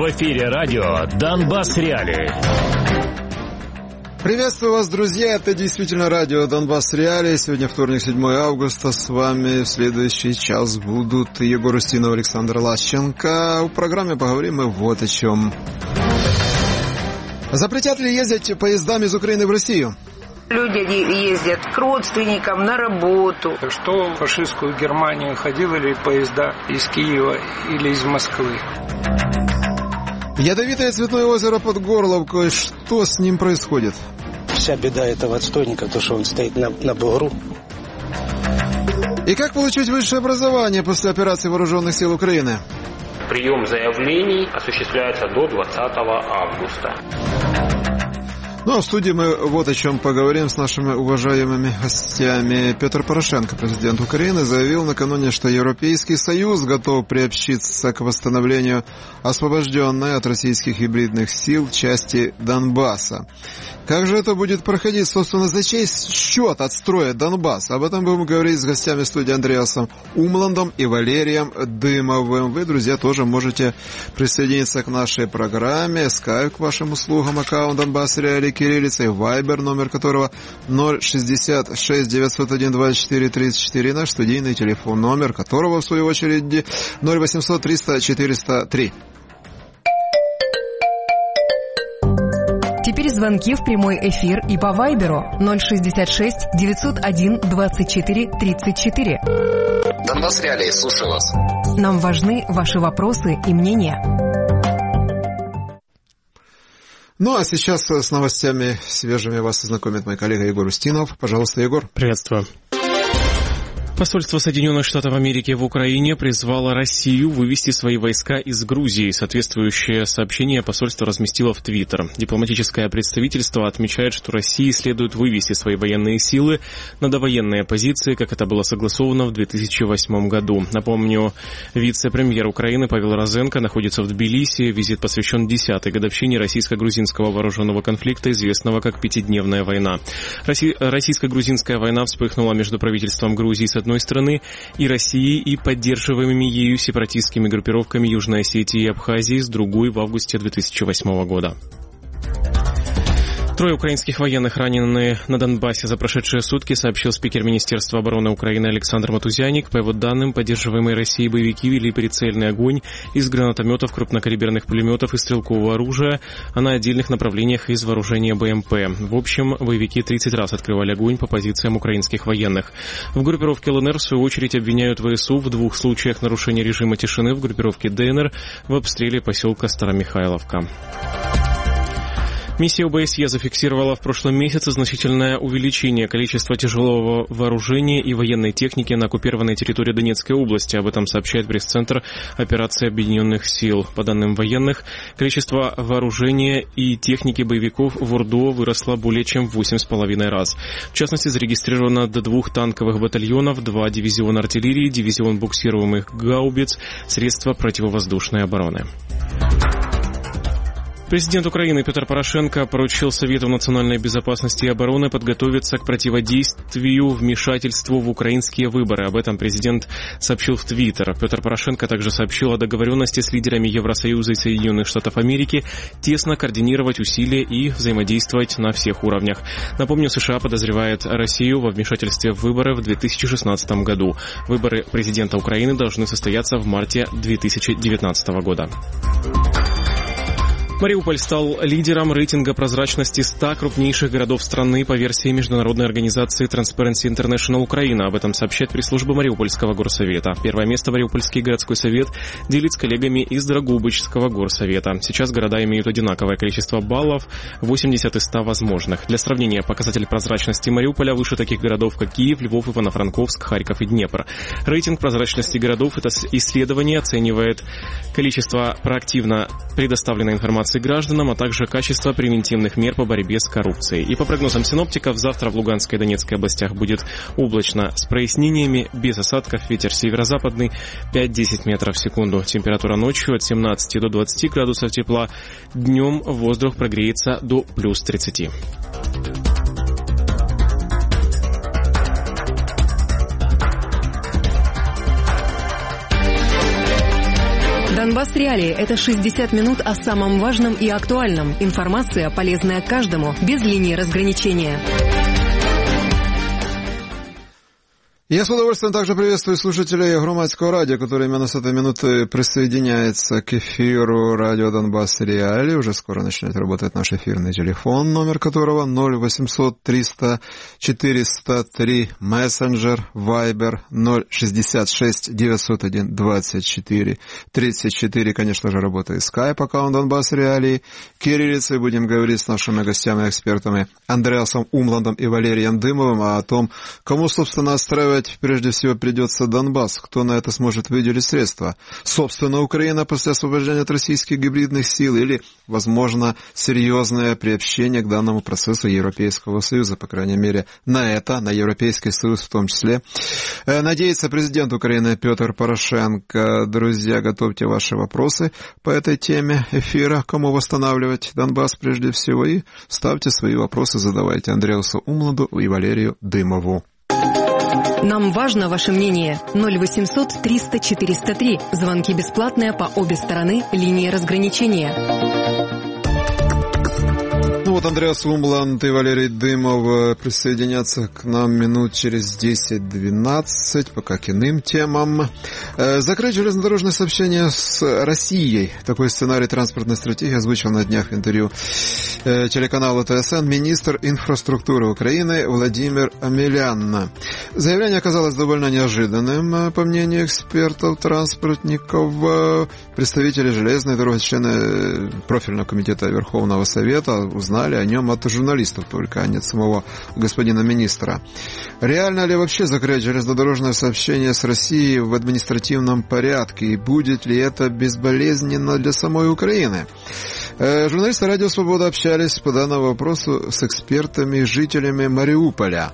В эфире радио «Донбасс Реалии». Приветствую вас, друзья. Это действительно радио «Донбасс Реалии». Сегодня вторник, 7 августа. С вами в следующий час будут Егор Устинов, Александр Лащенко. В программе поговорим мы вот о чем. Запретят ли ездить поездами из Украины в Россию? Люди ездят к родственникам на работу. Что в фашистскую Германию ходили ли поезда из Киева или из Москвы? Ядовитое цветное озеро под Горловкой. Что с ним происходит? Вся беда этого отстойника, то, что он стоит на бугру. И как получить высшее образование после операции Вооруженных сил Украины? Прием заявлений осуществляется до 20 августа. Ну а в студии мы вот о чем поговорим с нашими уважаемыми гостями. Петр Порошенко, президент Украины, заявил накануне, что Европейский Союз готов приобщиться к восстановлению освобожденной от российских гибридных сил части Донбасса. Как же это будет проходить, собственно, за чей счет отстроят Донбасс? Об этом будем говорить с гостями студии Андреасом Умландом и Валерием Дымовым. Вы, друзья, тоже можете присоединиться к нашей программе. Скайп к вашим услугам, аккаунт Донбасс Реалии кириллицей, Вайбер, номер которого 066 901 24 34, наш студийный телефон, номер которого, в свою очередь, 0800 300 403. Теперь звонки в прямой эфир и по Вайберу 066 901 24 34. Донбасс Реалии, слушаю вас. Нам важны ваши вопросы и мнения. Ну, а сейчас с новостями свежими вас ознакомит мой коллега Егор Устинов. Пожалуйста, Егор. Приветствую. Посольство Соединенных Штатов Америки в Украине призвало Россию вывести свои войска из Грузии. Соответствующее сообщение посольство разместило в Твиттер. Дипломатическое представительство отмечает, что России следует вывести свои военные силы на довоенные позиции, как это было согласовано в 2008 году. Напомню, вице-премьер Украины Павел Розенко находится в Тбилиси. Визит посвящен 10-й годовщине российско-грузинского вооруженного конфликта, известного как Пятидневная война. Российско-грузинская война вспыхнула между правительством Грузии с одной стороны и Россией и поддерживаемыми ею сепаратистскими группировками Южной Осетии и Абхазии с другой в августе 2008 года. 3 украинских военных ранены на Донбассе за прошедшие сутки, сообщил спикер Министерства обороны Украины Александр Матузяник. По его данным, поддерживаемые Россией боевики вели прицельный огонь из гранатометов, крупнокалиберных пулеметов и стрелкового оружия, а на отдельных направлениях из вооружения БМП. В общем, боевики 30 раз открывали огонь по позициям украинских военных. В группировке ЛНР, в свою очередь, обвиняют ВСУ в 2 случаях нарушения режима тишины, в группировке ДНР в обстреле поселка Старомихайловка. Миссия ОБСЕ зафиксировала в прошлом месяце значительное увеличение количества тяжелого вооружения и военной техники на оккупированной территории Донецкой области. Об этом сообщает пресс-центр операции Объединенных сил. По данным военных, количество вооружения и техники боевиков в ОРДО выросло более чем в 8,5 раз. В частности, зарегистрировано до 2 танковых батальонов, 2 дивизиона артиллерии, дивизион буксируемых гаубиц, средства противовоздушной обороны. Президент Украины Петр Порошенко поручил Совету национальной безопасности и обороны подготовиться к противодействию вмешательству в украинские выборы. Об этом президент сообщил в Твиттер. Петр Порошенко также сообщил о договоренности с лидерами Евросоюза и Соединенных Штатов Америки тесно координировать усилия и взаимодействовать на всех уровнях. Напомню, США подозревает Россию во вмешательстве в выборы в 2016 году. Выборы президента Украины должны состояться в марте 2019 года. Мариуполь стал лидером рейтинга прозрачности 100 крупнейших городов страны по версии международной организации Transparency International Украина. Об этом сообщает пресс-служба Мариупольского горсовета. Первое место Мариупольский городской совет делит с коллегами из Драгубычского горсовета. Сейчас города имеют одинаковое количество баллов, 80 из 100 возможных. Для сравнения, показатель прозрачности Мариуполя выше таких городов, как Киев, Львов, Ивано-Франковск, Харьков и Днепр. Рейтинг прозрачности городов — это исследование оценивает количество проактивно предоставленной информации гражданам, а также качество превентивных мер по борьбе с коррупцией. И по прогнозам синоптиков, завтра в Луганской и Донецкой областях будет облачно с прояснениями, без осадков, ветер северо-западный 5-10 метров в секунду. Температура ночью от 17 до 20 градусов тепла, днем воздух прогреется до плюс 30. Донбасс Реалии – это 60 минут о самом важном и актуальном. Информация, полезная каждому, без линии разграничения. Я с удовольствием также приветствую слушателей Громадского радио, которые именно с этой минуты присоединяются к эфиру радио Донбасс Реалии. Уже скоро начнет работать наш эфирный телефон, номер которого 0800 300 403, мессенджер, вайбер 066 901 24 34. Конечно же, работает скайп, аккаунт Донбасс Реалии. Кириллицей будем говорить с нашими гостями-экспертами Андреасом Умландом и Валерием Дымовым о том, кому, собственно, отстраивать прежде всего придется Донбасс, кто на это сможет выделить средства. Собственно, Украина после освобождения от российских гибридных сил или, возможно, серьезное приобщение к данному процессу Европейского Союза, по крайней мере, на это, на Европейский Союз в том числе. Надеется президент Украины Петр Порошенко. Друзья, готовьте ваши вопросы по этой теме эфира, кому восстанавливать Донбасс прежде всего, и ставьте свои вопросы, задавайте Андреасу Умланду и Валерию Дымову. Нам важно ваше мнение. 0800 300 403. Звонки бесплатные по обе стороны линии разграничения. Вот Андреас Умланд и Валерий Дымов присоединятся к нам минут через 10-12, пока к иным темам. Закрыть железнодорожное сообщение с Россией. Такой сценарий транспортной стратегии озвучил на днях в интервью телеканалу ТСН министр инфраструктуры Украины Владимир Омелян. Заявление оказалось довольно неожиданным, по мнению экспертов, транспортников. Представители железной дороги, члены профильного комитета Верховного Совета узнали о нем от журналистов только, а не от самого господина министра. Реально ли вообще закрыть железнодорожное сообщение с Россией в административном порядке? И будет ли это безболезненно для самой Украины? Журналисты «Радио Свобода» общались по данному вопросу с экспертами и жителями Мариуполя.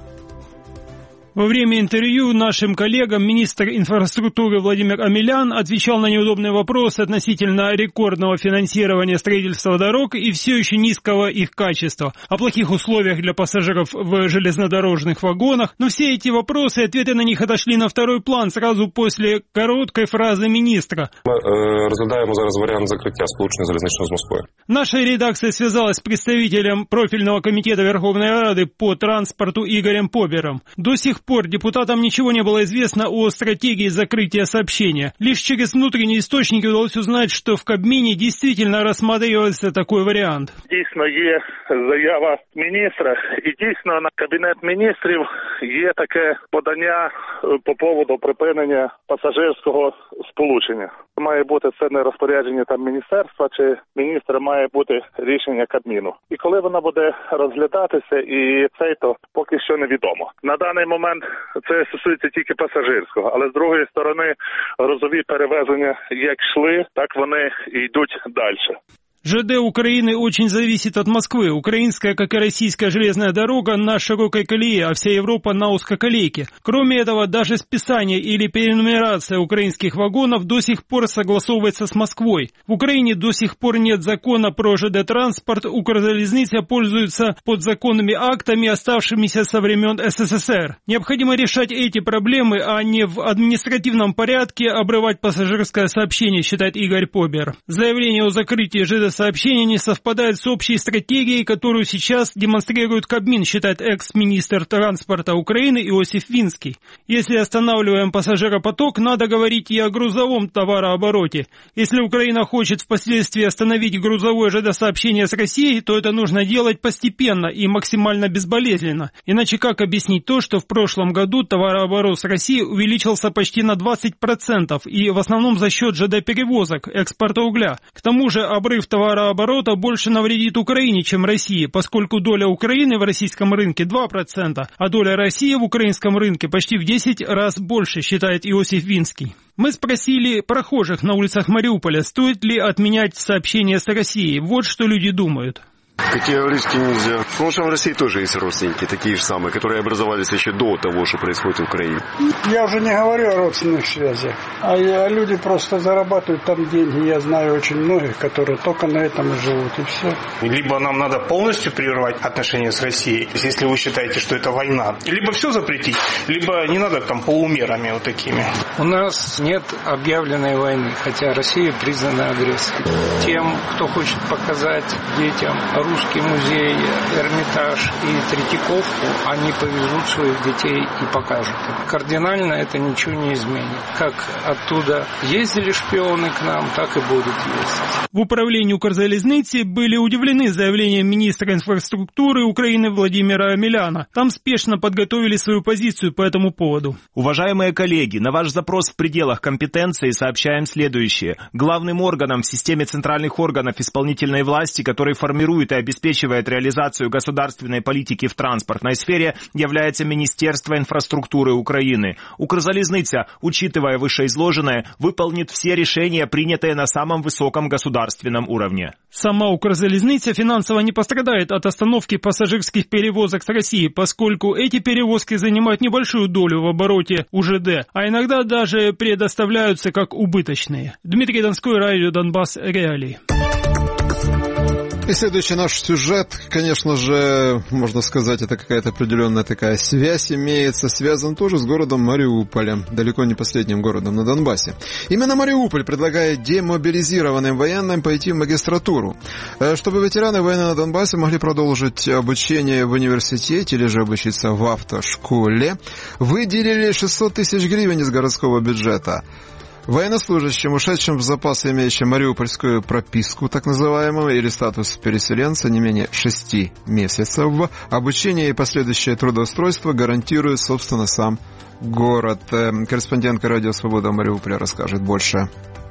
Во время интервью нашим коллегам министр инфраструктуры Владимир Омелян отвечал на неудобные вопросы относительно рекордного финансирования строительства дорог и все еще низкого их качества, о плохих условиях для пассажиров в железнодорожных вагонах. Но все эти вопросы и ответы на них отошли на второй план сразу после короткой фразы министра. Ми розглядаємо зараз варіант закриття сполучення залізничного з Москвою. Наша редакция связалась с представителем профильного комитета Верховной Рады по транспорту Игорем Побером. До сих пор депутатам ничего не было известно о стратегии закрытия сообщения. Лишь через внутренние источники удалось узнать, что в Кабмине действительно рассматривался такой вариант. Дійсно є заява міністра, і дійсно на Кабінет міністрів є таке подання по поводу припинення пасажирського сполучення. Має бути це не розпорядження там міністерства чи міністра, має бути рішення Кабміну. І коли воно буде розглядатися, і це то поки що невідомо. На даний момент це стосується тільки пасажирського, але з другої сторони грузові перевезення як йшли, так вони і йдуть далі. ЖД Украины очень зависит от Москвы. Украинская, как и российская железная дорога на широкой колее, а вся Европа на узкоколейке. Кроме этого, даже списание или перенумерация украинских вагонов до сих пор согласовывается с Москвой. В Украине до сих пор нет закона про ЖД-транспорт, Укрзалезница пользуется подзаконными актами, оставшимися со времен СССР. Необходимо решать эти проблемы, а не в административном порядке обрывать пассажирское сообщение, считает Игорь Побер. Заявление о закрытии ЖД-сообщения не совпадает с общей стратегией, которую сейчас демонстрирует Кабмин, считает экс-министр транспорта Украины Иосиф Винский. Если останавливаем пассажиропоток, надо говорить и о грузовом товарообороте. Если Украина хочет впоследствии остановить грузовое ЖД-сообщение с Россией, то это нужно делать постепенно и максимально безболезненно. Иначе как объяснить то, что в прошлом году товарооборот с Россией увеличился почти на 20%, и в основном за счет ЖД-перевозок, экспорта угля. К тому же обрыв товарооборота больше навредит Украине, чем России, поскольку доля Украины в российском рынке 2%, а доля России в украинском рынке почти в 10 раз больше, считает Иосиф Винский. Мы спросили прохожих на улицах Мариуполя, стоит ли отменять сообщение с Россией. Вот что люди думают. Категорически нельзя. Потому что в России тоже есть родственники, такие же самые, которые образовались еще до того, что происходит в Украине. Я уже не говорю о родственных связях, а люди просто зарабатывают там деньги. Я знаю очень многих, которые только на этом и живут, и все. Либо нам надо полностью прервать отношения с Россией, если вы считаете, что это война, либо все запретить, либо не надо там полумерами вот такими. У нас нет объявленной войны, хотя Россия признана агрессором. Тем, кто хочет показать детям русский музей, Эрмитаж и Третьяковку, они повезут своих детей и покажут им. Кардинально это ничего не изменит. Как оттуда ездили шпионы к нам, так и будут ездить. В управлении Укрзалізниці были удивлены заявлением министра инфраструктуры Украины Владимира Омеляна. Там спешно подготовили свою позицию по этому поводу. Уважаемые коллеги, на ваш запрос в пределах компетенции сообщаем следующее. Главным органом в системе центральных органов исполнительной власти, который формирует и обеспечивает реализацию государственной политики в транспортной сфере, является Министерство инфраструктуры Украины. Укрзалізниця, учитывая вышеизложенное, выполнит все решения, принятые на самом высоком государственном уровне. Сама Укрзалізниця финансово не пострадает от остановки пассажирских перевозок с России, поскольку эти перевозки занимают небольшую долю в обороте УЖД, а иногда даже предоставляются как убыточные. Дмитрий Донской, радио Донбасс, Реалии. И следующий наш сюжет, конечно же, можно сказать, это какая-то определенная такая связь имеется, связан тоже с городом Мариуполем, далеко не последним городом на Донбассе. Именно Мариуполь предлагает демобилизированным военным пойти в магистратуру, чтобы ветераны войны на Донбассе могли продолжить обучение в университете или же обучиться в автошколе. Выделили 600 тысяч гривен из городского бюджета. Военнослужащим, ушедшим в запас, имеющим мариупольскую прописку, так называемую, или статус переселенца не менее 6 месяцев, обучение и последующее трудоустройство гарантирует, собственно, сам город. Корреспондентка «Радио Свобода» Мариуполя расскажет больше.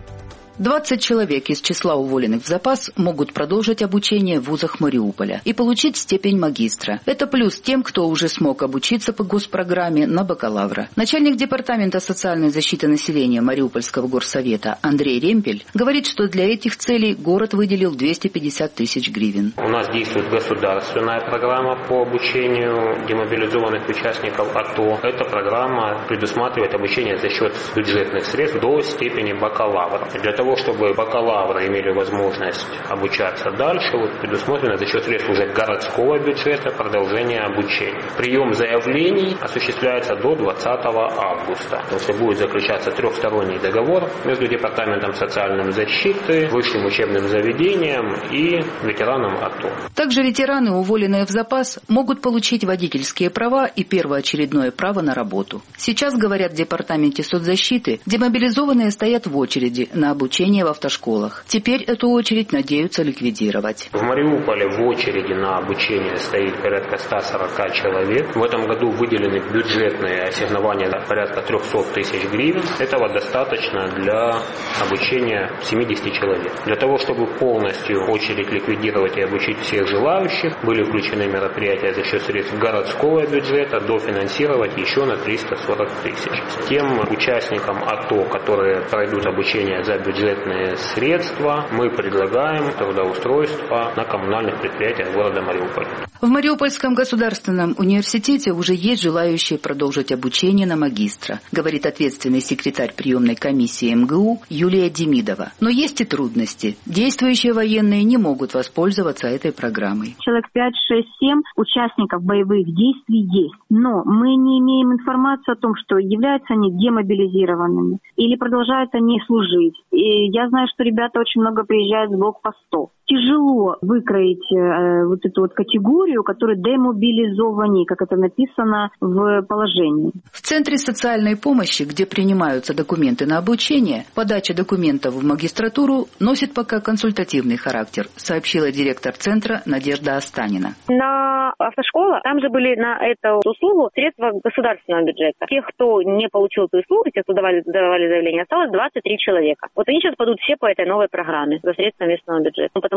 20 человек из числа уволенных в запас могут продолжить обучение в вузах Мариуполя и получить степень магистра. Это плюс тем, кто уже смог обучиться по госпрограмме на бакалавра. Начальник департамента социальной защиты населения Мариупольского горсовета Андрей Ремпель говорит, что для этих целей город выделил 250 тысяч гривен. У нас действует государственная программа по обучению демобилизованных участников АТО. Эта программа предусматривает обучение за счет бюджетных средств до степени бакалавра. Для того, чтобы бакалавры имели возможность обучаться дальше, предусмотрено за счет средств уже городского бюджета продолжение обучения. Прием заявлений осуществляется до 20 августа. Если будет заключаться трехсторонний договор между Департаментом социальной защиты, высшим учебным заведением и ветераном АТО. Также ветераны, уволенные в запас, могут получить водительские права и первоочередное право на работу. Сейчас, говорят в Департаменте соцзащиты, демобилизованные стоят в очереди на обучение в автошколах. Теперь эту очередь надеются ликвидировать. В Мариуполе в очереди на обучение стоит порядка 140 человек. В этом году выделены бюджетные ассигнования на порядка 300 тысяч гривен. Этого достаточно для обучения 70 человек. Для того, чтобы полностью очередь ликвидировать и обучить всех желающих, были включены мероприятия за счет средств городского бюджета, дофинансировать еще на 340 тысяч. Тем участникам АТО, которые пройдут обучение за бюджетные средства, мы предлагаем трудоустройство на коммунальных предприятиях города Мариуполя. В Мариупольском государственном университете уже есть желающие продолжить обучение на магистра, говорит ответственный секретарь приемной комиссии МГУ Юлия Демидова. Но есть и трудности. Действующие военные не могут воспользоваться этой программой. Человек 5, 6, 7 участников боевых действий есть. Но мы не имеем информации о том, что являются они демобилизированными или продолжают они служить. И я знаю, что ребята очень много приезжают с блокпостов. Тяжело выкроить вот эту вот категорию, которая демобилизованы, как это написано в положении. В Центре социальной помощи, где принимаются документы на обучение, подача документов в магистратуру носит пока консультативный характер, сообщила директор Центра Надежда Останина. На автошкола, там же были на эту услугу средства государственного бюджета. Тех, кто не получил эту услугу, тех, кто давали заявление, осталось 23 человека. Вот они сейчас пойдут все по этой новой программе за средства местного бюджета. Потому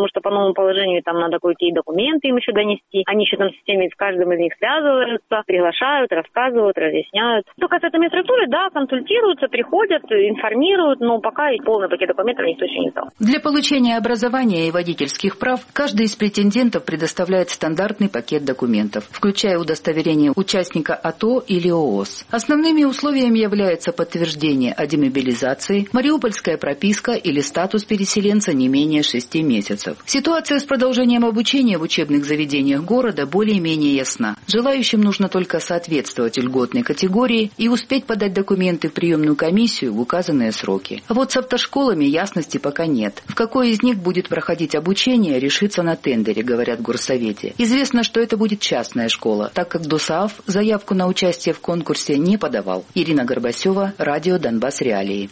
потому что по новому положению там надо кое-какие документы им еще донести. Они еще там с теми, с каждым из них связываются, приглашают, рассказывают, разъясняют. Что касается медструктуры, да, консультируются, приходят, информируют, но пока полный пакет документов никто еще не сдал. Для получения образования и водительских прав каждый из претендентов предоставляет стандартный пакет документов, включая удостоверение участника АТО или ООС. Основными условиями являются подтверждение о демобилизации, мариупольская прописка или статус переселенца не менее 6 месяцев. Ситуация с продолжением обучения в учебных заведениях города более-менее ясна. Желающим нужно только соответствовать льготной категории и успеть подать документы в приемную комиссию в указанные сроки. А вот с автошколами ясности пока нет. В какой из них будет проходить обучение, решится на тендере, говорят в горсовете. Известно, что это будет частная школа, так как ДОСААФ заявку на участие в конкурсе не подавал. Ирина Горбасева, радио «Донбасс Реалии».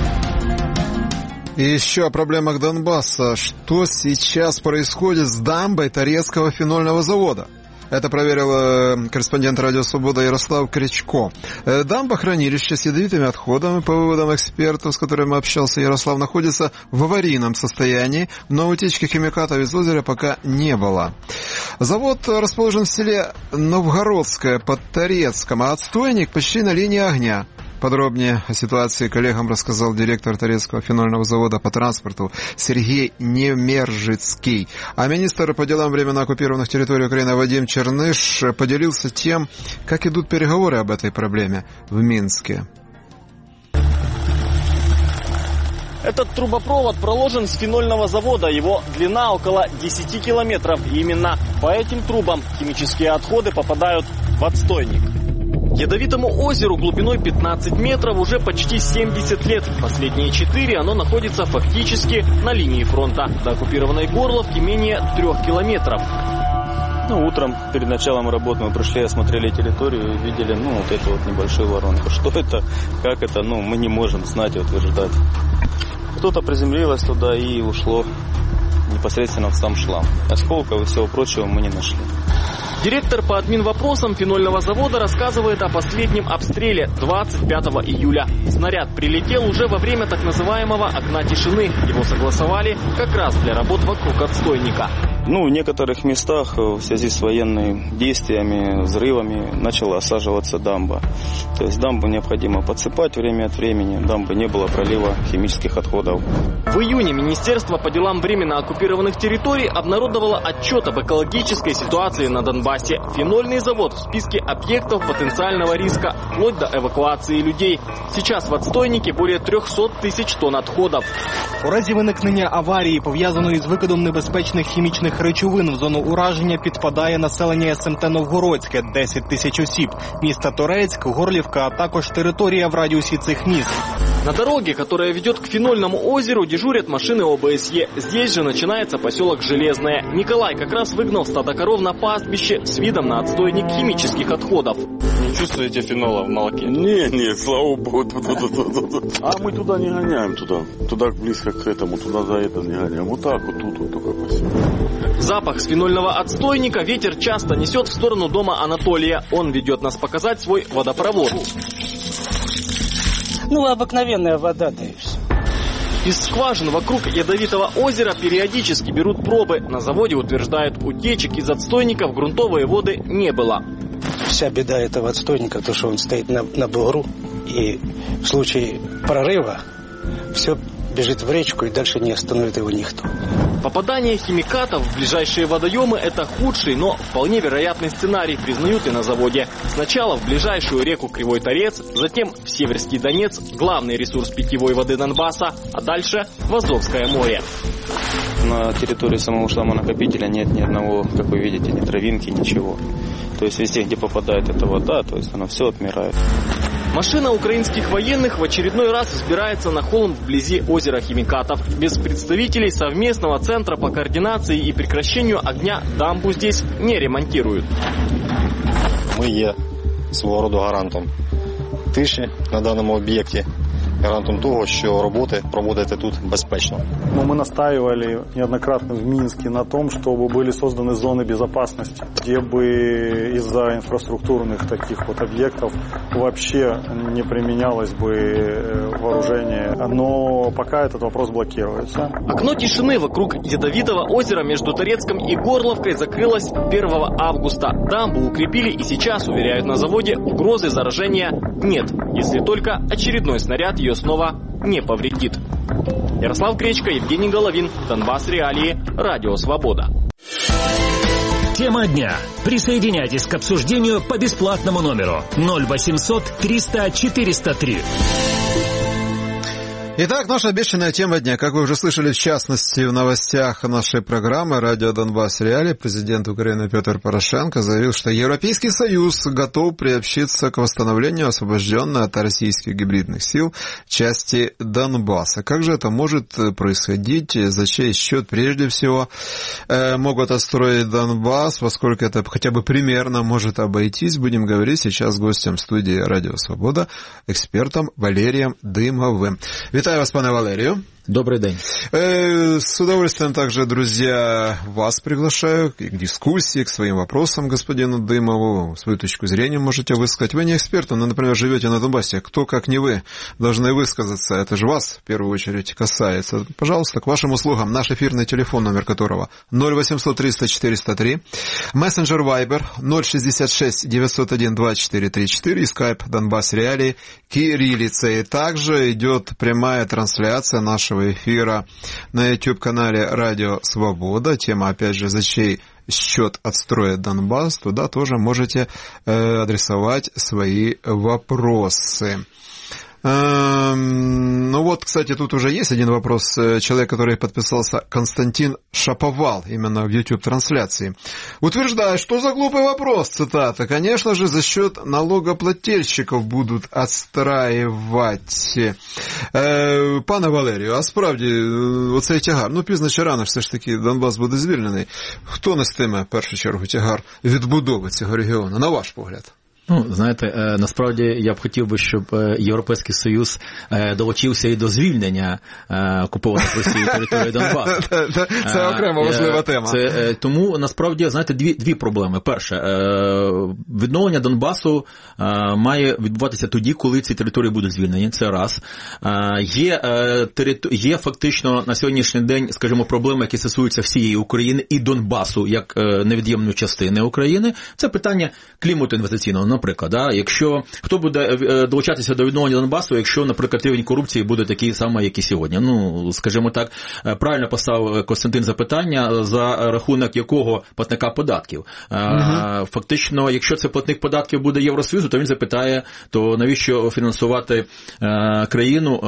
И еще о проблемах Донбасса. Что сейчас происходит с дамбой Торецкого фенольного завода? Это проверил корреспондент «Радио Свобода» Ярослав Крячко. Дамба-хранилище с ядовитыми отходами, по выводам экспертов, с которыми общался Ярослав, находится в аварийном состоянии, но утечки химикатов из озера пока не было. Завод расположен в селе Новгородское под Торецком, а отстойник почти на линии огня. Подробнее о ситуации коллегам рассказал директор Торецкого фенольного завода по транспорту Сергей Немержицкий. А министр по делам временно оккупированных территорий Украины Вадим Черныш поделился тем, как идут переговоры об этой проблеме в Минске. Этот трубопровод проложен с фенольного завода. Его длина около 10 километров. И именно по этим трубам химические отходы попадают в отстойник. Ядовитому озеру глубиной 15 метров уже почти 70 лет. Последние 4 оно находится фактически на линии фронта. До оккупированной Горловки менее 3 километров. Утром перед началом работы мы пришли, осмотрели территорию и видели, вот эту вот небольшую воронку. Что это, как это, мы не можем знать и утверждать. Кто-то приземлилось туда и ушло непосредственно в сам шлам. Осколков и всего прочего мы не нашли. Директор по админвопросам фенольного завода рассказывает о последнем обстреле 25 июля. Снаряд прилетел уже во время так называемого окна тишины. Его согласовали как раз для работ вокруг отстойника. В некоторых местах в связи с военными действиями, взрывами начала осаживаться дамба. То есть дамбу необходимо подсыпать время от времени, дамбы не было пролива химических отходов. В июне Министерство по делам временно оккупированных территорий обнародовало отчет об экологической ситуации на Донбассе. Фенольный завод в списке объектов потенциального риска, вплоть до эвакуации людей. Сейчас в отстойнике более 300 тисяч тонн отходов. У разі виникнення аварії, пов'язаної з викидом небезпечних хімічних речовин в зону ураження, підпадає населення СМТ Новгородське – 10 тисяч осіб, міста Торецьк, Горлівка, а також територія в радіусі цих міст. На дороге, которая ведет к фенольному озеру, дежурят машины ОБСЕ. Здесь же начинается поселок Железное. Николай как раз выгнал стадо коров на пастбище с видом на отстойник химических отходов. Не чувствуете фенола в молоке? Нет, слава богу. А мы туда не гоняем, туда близко к этому, туда за это не гоняем. Вот так вот тут вот только посел. Запах с фенольного отстойника ветер часто несет в сторону дома Анатолия. Он ведет нас показать свой водопровод. Обыкновенная вода, да и все. Из скважин вокруг ядовитого озера периодически берут пробы. На заводе утверждают, утечек из отстойника в грунтовые воды не было. Вся беда этого отстойника, то, что он стоит на бугру, и в случае прорыва все бежит в речку, и дальше не остановит его никто. Попадание химикатов в ближайшие водоемы – это худший, но вполне вероятный сценарий, признают и на заводе. Сначала в ближайшую реку Кривой Торец, затем в Северский Донец, главный ресурс питьевой воды Донбасса, а дальше в Азовское море. На территории самого шламонакопителя нет ни одного, как вы видите, ни травинки, ничего. То есть везде, где попадает эта вода, то есть она все отмирает. Машина украинских военных в очередной раз взбирается на холм вблизи озера химикатов. Без представителей совместного центра по координации и прекращению огня дамбу здесь не ремонтируют. Ми є свого роду гарантом тиші на даному об'єкті. гарантом того, що роботи проводити тут безпечно. Мы настаивали неоднократно в Минске на том, чтобы были созданы зоны безопасности, где бы из-за инфраструктурных таких вот объектов вообще не применялось бы вооружение. Но пока этот вопрос блокируется. Окно тишины вокруг Ядовитого озера между Торецком и Горловкой закрылось 1 августа. Дамбу укрепили и сейчас, уверяют на заводе, угрозы заражения нет, если только очередной снаряд ее снова не повредит. Ярослав Гречко, Евгений Головин, Донбасс Реалии, Радио Свобода. Тема дня. Присоединяйтесь к обсуждению по бесплатному номеру 0800 300 403. Итак, наша обещанная тема дня. Как вы уже слышали, в частности, в новостях нашей программы «Радио Донбасс Реалии», президент Украины Петр Порошенко заявил, что Европейский Союз готов приобщиться к восстановлению освобожденной от российских гибридных сил части Донбасса. Как же это может происходить? За чей счет прежде всего могут отстроить Донбасс? Во сколько это хотя бы примерно может обойтись? Будем говорить сейчас с гостем студии «Радио Свобода», экспертом Валерием Дымовым. Витаю вас, пане Валерию. Добрый день. С удовольствием также, друзья, вас приглашаю к дискуссии, к своим вопросам господину Дымову. Свою точку зрения можете высказать. Вы не эксперт, но, например, живете на Донбассе. Кто, как не вы, должны высказаться. Это же вас, в первую очередь, касается. Пожалуйста, к вашим услугам. Наш эфирный телефон, номер которого 0800 300 403. Мессенджер Viber 066 901 2434. И скайп Донбасс Реалии кириллицей. Также идет прямая трансляция нашего эфира на YouTube-канале «Радио Свобода». Тема, опять же, «За чей счет отстроят Донбасс?» Туда тоже можете адресовать свои вопросы. Ну вот, кстати, тут уже есть один вопрос. Человек, который подписался, Константин Шаповал, именно в YouTube-трансляции, утверждает, что за глупый вопрос, цитата, конечно же, за счет налогоплательщиков будут отстраювать. Пане Валерію, а справді, оцей тягар, ну пізно чи рано все ж таки Донбас буде звільнений. Хто нестиме, в першу чергу, тягар відбудови цього регіону, на ваш погляд? Ну, знаєте, насправді я б хотів би, щоб Європейський Союз долучився і до звільнення окупованих Росією території Донбасу. Це окрема важлива тема. Тому, насправді, знаєте, дві проблеми. Перше, відновлення Донбасу має відбуватися тоді, коли ці території будуть звільнені. Це раз. Є фактично на сьогоднішній день, скажімо, проблеми, які стосуються всієї України і Донбасу як невід'ємної частини України. Це питання клімату інвестиційного. Наприклад, якщо хто буде долучатися до відновлення Донбасу, якщо, наприклад, рівень корупції буде такий самий, як і сьогодні. Ну, скажімо так, правильно поставив Костянтин запитання, за рахунок якого платника податків. Фактично, якщо це платник податків буде Євросоюзу, то він запитає, то навіщо фінансувати країну,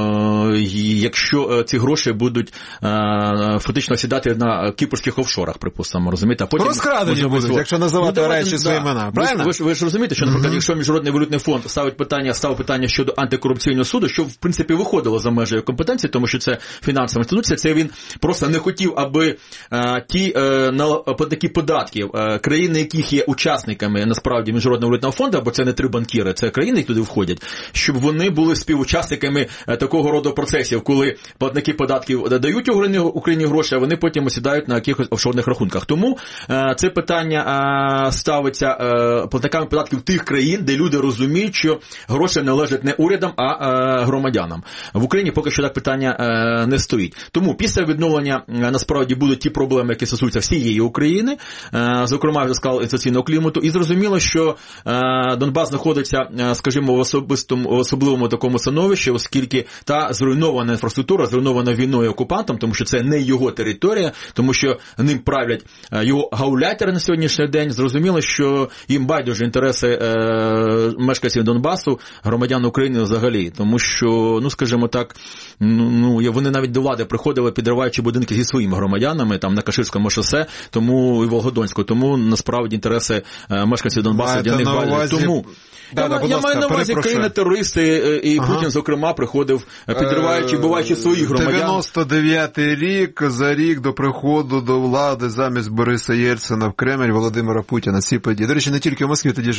якщо ці гроші будуть фактично сідати на кіпрських офшорах, припустимо, розумієте? Розкрадені будуть, якщо називати речі свої імена, правильно? Ви ж розумієте, що, наприклад, якщо Міжнародний валютний фонд ставив питання щодо антикорупційного суду, що в принципі виходило за межі компетенції, тому що це фінансова інституція, це він просто не хотів, аби ті платники податків, країни, яких є учасниками насправді Міжнародного валютного фонду, бо це не три банкіри, це країни, які туди входять, щоб вони були співучасниками такого роду процесів, коли платники податків дають Україні гроші, а вони потім осідають на якихось офшорних рахунках. Тому це питання ставиться платниками податків тих країн, де люди розуміють, що гроші належать не урядам, а громадянам. В Україні поки що так питання не стоїть. Тому після відновлення насправді будуть ті проблеми, які стосуються всієї України, зокрема, я вже сказав, інституційного клімату, і зрозуміло, що Донбас знаходиться, скажімо, в особливому такому становищі, оскільки та зруйнована інфраструктура, зруйнована війною окупантом, тому що це не його територія, тому що ним правлять його гауляйтери на сьогоднішній день. Зрозуміло, що їм байдуже інтереси мешканців Донбасу, громадян України взагалі, тому що, ну, скажімо так, вони навіть до влади приходили, підриваючи будинки зі своїми громадянами, там на Каширському шосе, тому і Волгодонську, тому насправді інтереси мешканців Донбасу для них байдуже. Тому я маю на увазі країни-терористи, і Путін, зокрема, приходив, підриваючи, буваючи своїх громадян. 99-й рік, за рік до приходу до влади замість Бориса Єльцина в Кремль Володимира Путіна. Ці події. До речі, не тільки в Москві, тоді ж і в Волгодонську.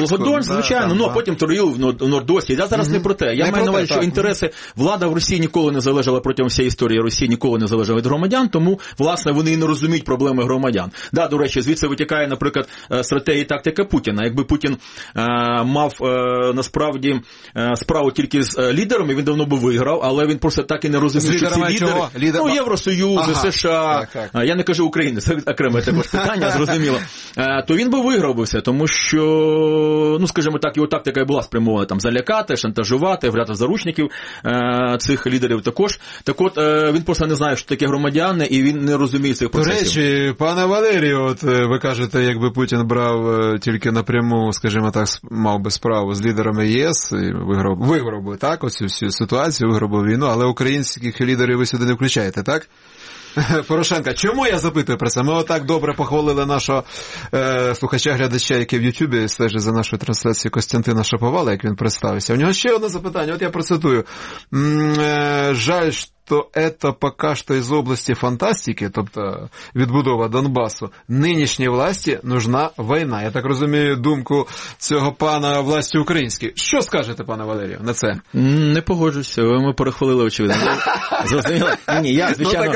Волгодонськ, звичайно, ну, а потім Торгів в Нордості. Я зараз не про те. Я маю на увазі, що інтереси влада в Росії ніколи не залежала протягом всієї історії Росії, ніколи не залежала від громадян, тому, власне, вони і не розуміють проблеми громадян. Да, до речі, звідси витікає, наприклад, стратегія і тактика Путіна. Якби Путін мав, насправді, справу тільки з лідерами, він давно би виграв, але він просто так і не розумів, що ці лідери, ну, Євросоюзу, США, я не кажу України, це окреме також питання, зрозуміло, то він би виграв би все, тому що, ну, скажімо так, його тактика і була спрямована там залякати, шантажувати, взяти заручників цих лідерів також. Так от, він просто не знає, що таке громадяни, і він не розуміє цих процесів. До речі, пане Валерію, от ви кажете, якби Путін брав тільки напряму, скажімо так, мав би справу з лідерами ЄС, і виграв би, так, оцю всю ситуацію, виграв би війну, але українських лідерів ви сюди не включаєте, так? Порошенка. Чому я запитую про це? Ми отак добре похвалили нашого слухача-глядача, який в Ютубі стежить за нашою трансляцією, Костянтина Шаповала, як він представився. У нього ще одне запитання, от я процитую. Жаль, що це поки що із області фантастики, тобто відбудова Донбасу, нинішній власті нужна війна. Я так розумію думку цього пана власті української. Що скажете, пане Валерію, на це? Не погоджуся, ми перехвалили, очевидно. Зрозуміло? Ні, я, звичайно,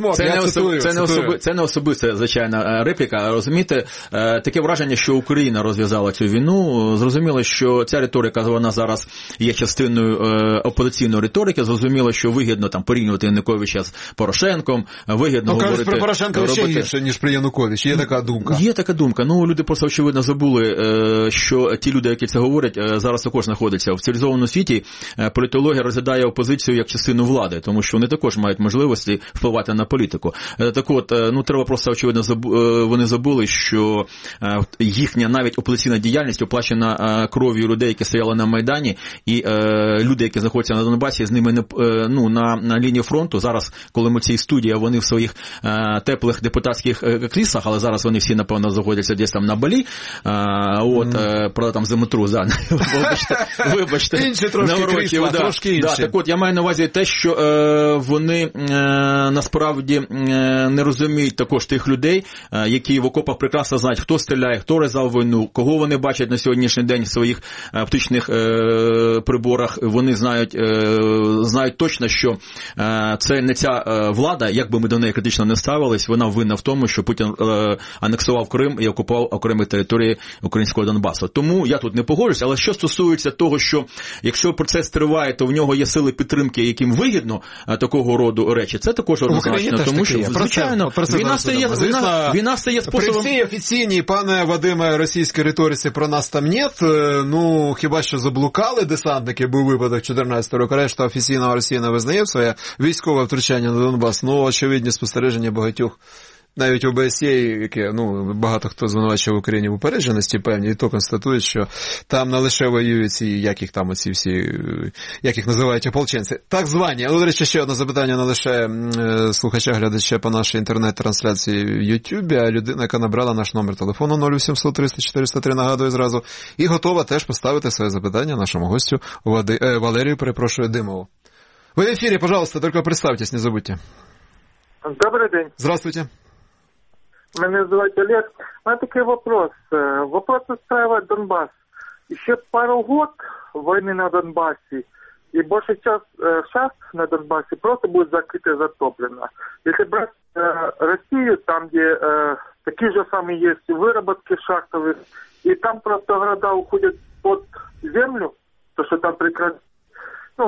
це не особиста, звичайна репліка. Розумієте, таке враження, що Україна розв'язала цю війну. Зрозуміло, що ця риторика, вона зараз є частиною опозиційної риторики. Зрозуміло, що вигідно там порівнювати Януковича з Порошенком, вигідно говорити... Ну, кажуть, про Порошенка ще гірше, ніж при Януковичі. Є така думка. Є така думка. Ну, люди просто, очевидно, забули, що ті люди, які це говорять, зараз також знаходяться в цивілізованому світі. Політологія розглядає опозицію як частину влади, тому що вони також мають можливості впливати на політику. Так от, ну, треба просто, очевидно, вони забули, що їхня навіть опозиційна діяльність оплачена кров'ю людей, які стояли на Майдані, і люди, які знаходяться на Донбасі, з ними ну, на лінії фронту. Зараз, коли ми в цій студії, вони в своїх теплих депутатських кріслах, але зараз вони всі, напевно, знаходяться десь там на Балі. Правда, там Землетрус, да. Вибачте. Інші трошки крісла, трошки інші. Так от, я маю на увазі те, що вони насправді не розуміють також тих людей, які в окопах прекрасно знають, хто стріляє, хто розв'язав війну, кого вони бачать на сьогоднішній день в своїх оптичних приборах. Вони знають точно, що це не ця влада, як би ми до неї критично не ставились, вона винна в тому, що Путін анексував Крим і окупував окремі території українського Донбасу. Тому я тут не погоджуюсь, але що стосується того, що якщо процес триває, то в нього є сили підтримки, яким вигідно такого роду речі, це також однозначно, тому що, звичайно, війна стає способом... При всій офіційній, пане Вадиме, російській риториці про нас там нет, ну, хіба що заблукали десантники, був випадок 14 року, решта офіційна Росія не визнає своє військове втручання на Донбас, ну, очевидні спостереження багатьох, навіть ОБСЄ, яке, ну, багато хто звинувачує в Україні в упередженості певні, і то констатують, що там не лише воюють ці, як їх там оці всі, як їх називають ополченці, так звані. Але, до речі, ще одне запитання не лише слухача-глядача по нашій інтернет-трансляції в Ютубі, а людина, яка набрала наш номер телефону 0800 300 403, нагадую зразу, і готова теж поставити своє запитання нашому гостю Валерію, перепрошую, Димову. Ви в ефірі, пожалуйста, только представьтесь, не забудьте. Добрый день. Здравствуйте. Меня зовут Олег. У меня такой вопрос. Вопрос устраивает Донбасс. Еще пару год войны на Донбассе, и большая часть шахт на Донбассе просто будет закрыта и затоплена. Если брать Россию, там, где такие же самые есть выработки шахтовые, и там просто города уходят под землю, то, что там прекрасно, ну,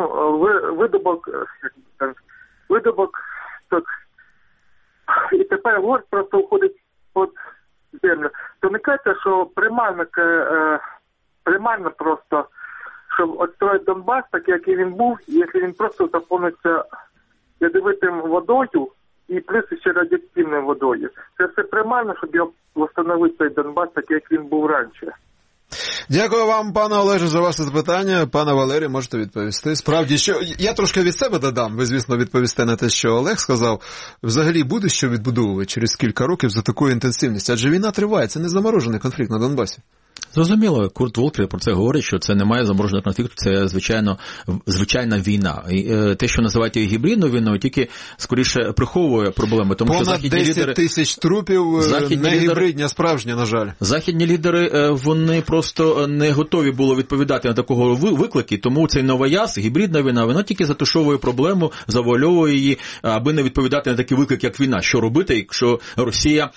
видобок, і тепер город просто уходить під землю. То не кажеться, що примально просто, щоб відстроїти Донбас, так як і він був, якщо він просто заповниться ядовитим водою і плюс ще радіоактивною водою. Це все примально, щоб його встановити цей Донбас, так як він був раніше. Дякую вам, пане Олеже, за ваше запитання. Пане Валерій, можете відповісти. Справді, що я трошки від себе додам. Ви, звісно, відповісте на те, що Олег сказав. Взагалі буде що відбудовувати через кілька років за такою інтенсивністю? Адже війна триває, це не заморожений конфлікт на Донбасі. Зрозуміло, Курт Волкер про це говорить, що це немає замороженого конфлікту, це звичайна війна. І те, що називають її гібридною війною, тільки скоріше приховує проблеми, тому що західні лідери... Понад 10 тисяч трупів, не гібридні, а справжні, на жаль. Західні лідери, вони просто не готові були відповідати на такого виклики, тому цей новояз, гібридна війна, вона тільки затушовує проблему, завуальовує її, аби не відповідати на такий виклик, як війна. Що робити, якщо Росія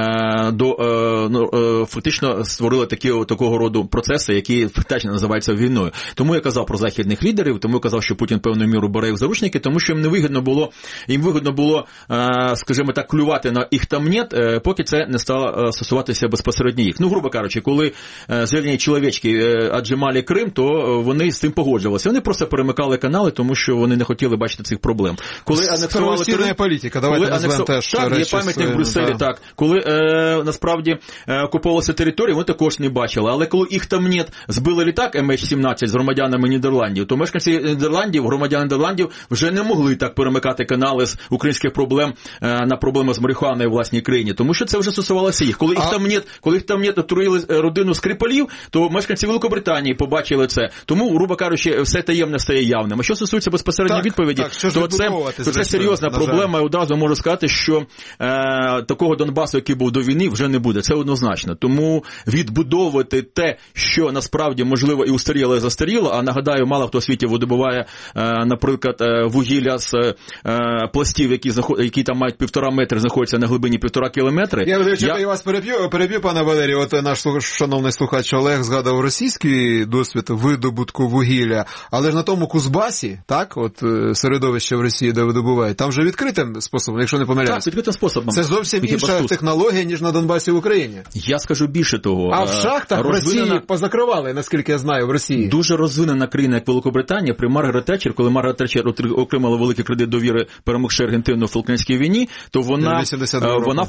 фактично створила такого роду процеси, які фактично називаються війною. Тому я казав про західних лідерів, тому я казав, що Путін певною мірою бере їх в заручники, тому що їм вигідно було, скажімо так, клювати на їх там нет, поки це не стало стосуватися безпосередньо їх. Ну, грубо кажучи, коли зелені чоловічки аджимали Крим, то вони з цим погоджувалися. Вони просто перемикали канали, тому що вони не хотіли бачити цих проблем. Коли анексували Крим, політика, давайте назвемо теж так, є пам'ятник в Брюсселі, так. Коли насправді окуповувалися території, вони також не бачили. Але коли їх там нет, збили літак MH17 з громадянами Нідерландів, то мешканці Нідерландів, громадяни Нідерландів вже не могли так перемикати канали з українських проблем на проблеми з марихуаною в власній країні, тому що це вже стосувалося їх. Коли їх там нет, отруїли родину Скрипалів, то мешканці Великобританії побачили це. Тому, грубо кажучи, все таємне стає явним. А що стосується безпосередньої відповіді, то це серйозна проблема. І одразу можу сказати, що такого Донбасу, який був до війни, вже не буде. Це однозначно. Тому відбудовувати те, що насправді, можливо, і устаріло, і застаріло, а нагадаю, мало хто у світі видобуває, наприклад, вугілля з пластів, які там мають 1,5 метри, знаходяться на глибині 1,5 кілометри. Я вас переб'ю, пане Валерію, от наш шановний слухач Олег згадав російський досвід видобутку вугілля, але ж на тому Кузбасі, так, от середовище в Росії, де видобувають, там вже відкритим способом, якщо не помиляюсь. Так, відкритим способом. Це зовсім інша технологія, ніж на Донбасі в Україні. Я скажу більше того. А в шахтах в Росії позакривали, наскільки я знаю, в Росії. Дуже розвинена країна, як Великобританія, при Маргарет Тетчер, коли Маргарет Тетчер отримала великий кредит довіри, перемогши Аргентину в Фолклендській війні, то вона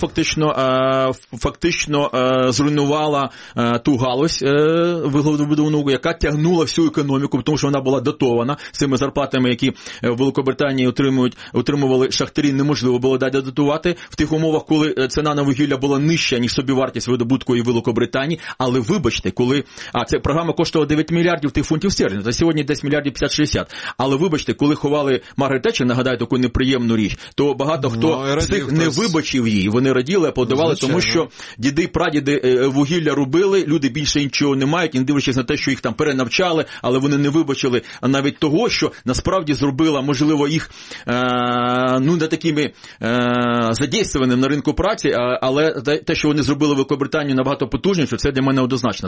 фактично зруйнувала ту галузь вуглевидобувну, яка тягнула всю економіку, тому що вона була дотована з цими зарплатами, які в Великобританії отримували шахтарі, неможливо було далі дотувати в тих умовах, коли ціна на вугілля була нижча, ніж собівартість видобутку і Великобританії. Але вибачте, коли ця програма коштувала 9 мільярдів тих фунтів стерлінгів, то сьогодні десь мільярдів 50-60. Але вибачте, коли ховали Маргарет Тетчер, нагадаю таку неприємну річ, то багато хто з них не вибачив її. Вони раділи, аплодували, тому що діди, прадіди вугілля робили, люди більше нічого не мають, і не дивлячись на те, що їх там перенавчали, але вони не вибачили навіть того, що насправді зробила, можливо, їх не такими задействованими на ринку праці, але те, що вони зробили Великобританію набагато потужніше, це для мене однозначно.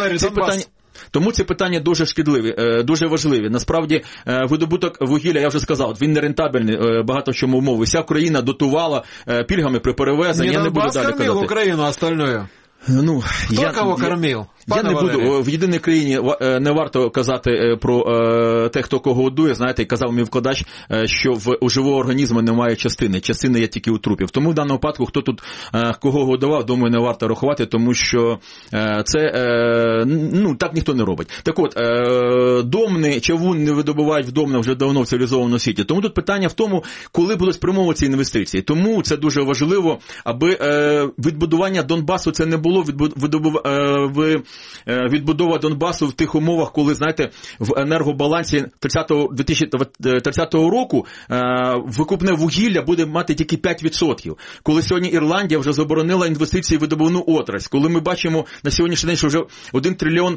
Тому ці питання дуже шкідливі, дуже важливі. Насправді, видобуток вугілля, я вже сказав, він не рентабельний, багато в чому умови. Вся країна дотувала пільгами при перевезенні. Я не буду далі казати. Україну остальною. Хто кого кормив? Я не буду. В єдиній країні не варто казати про те, хто кого годує. Знаєте, казав мій вкладач, що у живого організму немає частини. Частини є тільки у трупів. Тому в даному випадку, хто тут кого годував, думаю, не варто рахувати, тому що це, так ніхто не робить. Так от, домни, чавун не видобувають в домна вже давно в цивілізованому світі. Тому тут питання в тому, коли будуть спрямовувати ці інвестиції. Тому це дуже важливо, аби відбудування Донбасу це не було відбудова Донбасу в тих умовах, коли, знаєте, в енергобалансі 2030 року викупне вугілля буде мати тільки 5%. Коли сьогодні Ірландія вже заборонила інвестиції в видобувну отрасль. Коли ми бачимо на сьогоднішній день, що вже 1 трильйон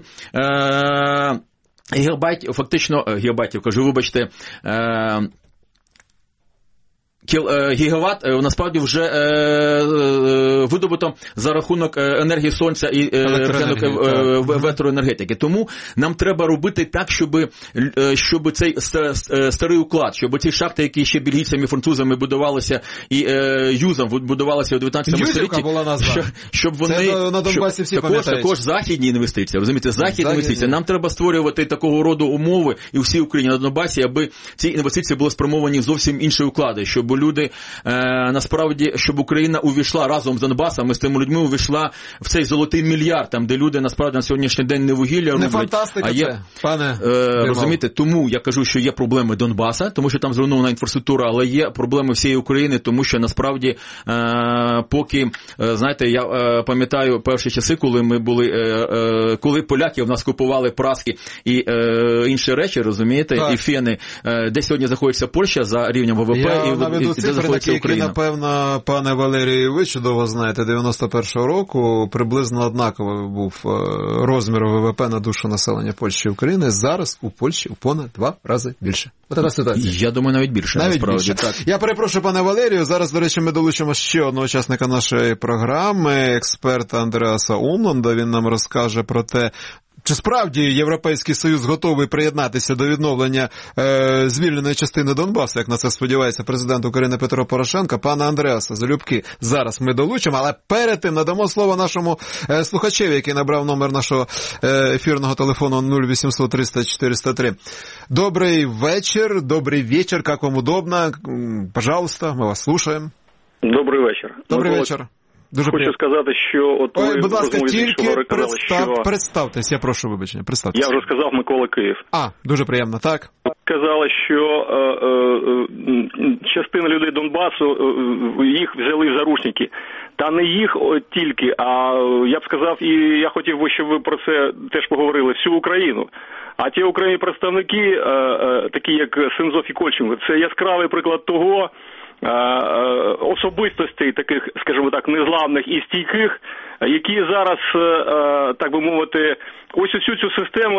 гігават насправді вже видобуто за рахунок енергії сонця і ветроенергетики. Тому нам треба робити так, щоб цей старий уклад, щоб ці шахти, які ще бельгійцями, французами будувалися і юзом будувалися у 19 столітті, щоб вони також західні інвестиції, розумієте, західні інвестиції. Нам треба створювати такого роду умови і всій Україні на Донбасі, аби ці інвестиції були спрямовані в зовсім інші уклади, щоб щоб люди, насправді, щоб Україна увійшла разом з Донбасом, і з тими людьми увійшла в цей золотий мільярд, там, де люди, насправді, на сьогоднішній день не вугілля роблять. Не фантастика це, пане. Розумієте, тому я кажу, що є проблеми Донбаса, тому що там зруйнована інфраструктура, але є проблеми всієї України, тому що, насправді, поки, знаєте, я пам'ятаю перші часи, коли ми були, коли поляки в нас купували праски і інші речі, розумієте, так. І фени, де сьогодні знаходиться Польща за рівнем ВВП, наведу цифри такі, які, напевно, пане Валерію, ви чудово знаєте, 91-го року приблизно однаковий був розмір ВВП на душу населення Польщі і України. Зараз у Польщі у понад 2 рази більше. От така ситуація. Я думаю, навіть більше. Навіть більше. Так. Я перепрошую, пане Валерію. Зараз, до речі, ми долучимо ще одного учасника нашої програми, експерта Андреаса Умланда. Він нам розкаже про те, чи справді Європейський Союз готовий приєднатися до відновлення звільненої частини Донбасу, як на це сподівається президент України Петро Порошенко? Пане Андреасе, залюбки, зараз ми долучимо, але перед тим надамо слово нашому слухачеві, який набрав номер нашого ефірного телефону 0800 300 403. Добрий вечір, як вам удобно? Пожалуйста, ми вас слухаємо. Добрий вечір. Добрий вечір. Дуже хочу сказати, що от ви будь ласка, тільки казали, представтесь, я прошу вибачення, представтесь. Я вже сказав, Микола Київ. Дуже приємно, так. Казали, що частина людей Донбасу, їх взяли в заручники. Та не їх тільки, а я б сказав, і я хотів би, щоб ви про це теж поговорили, всю Україну. А ті українські представники, такі як Сенцов і Кольченко, це яскравий приклад того, особистостей таких, скажімо так, незламних і стійких, які зараз, так би мовити, ось усю цю систему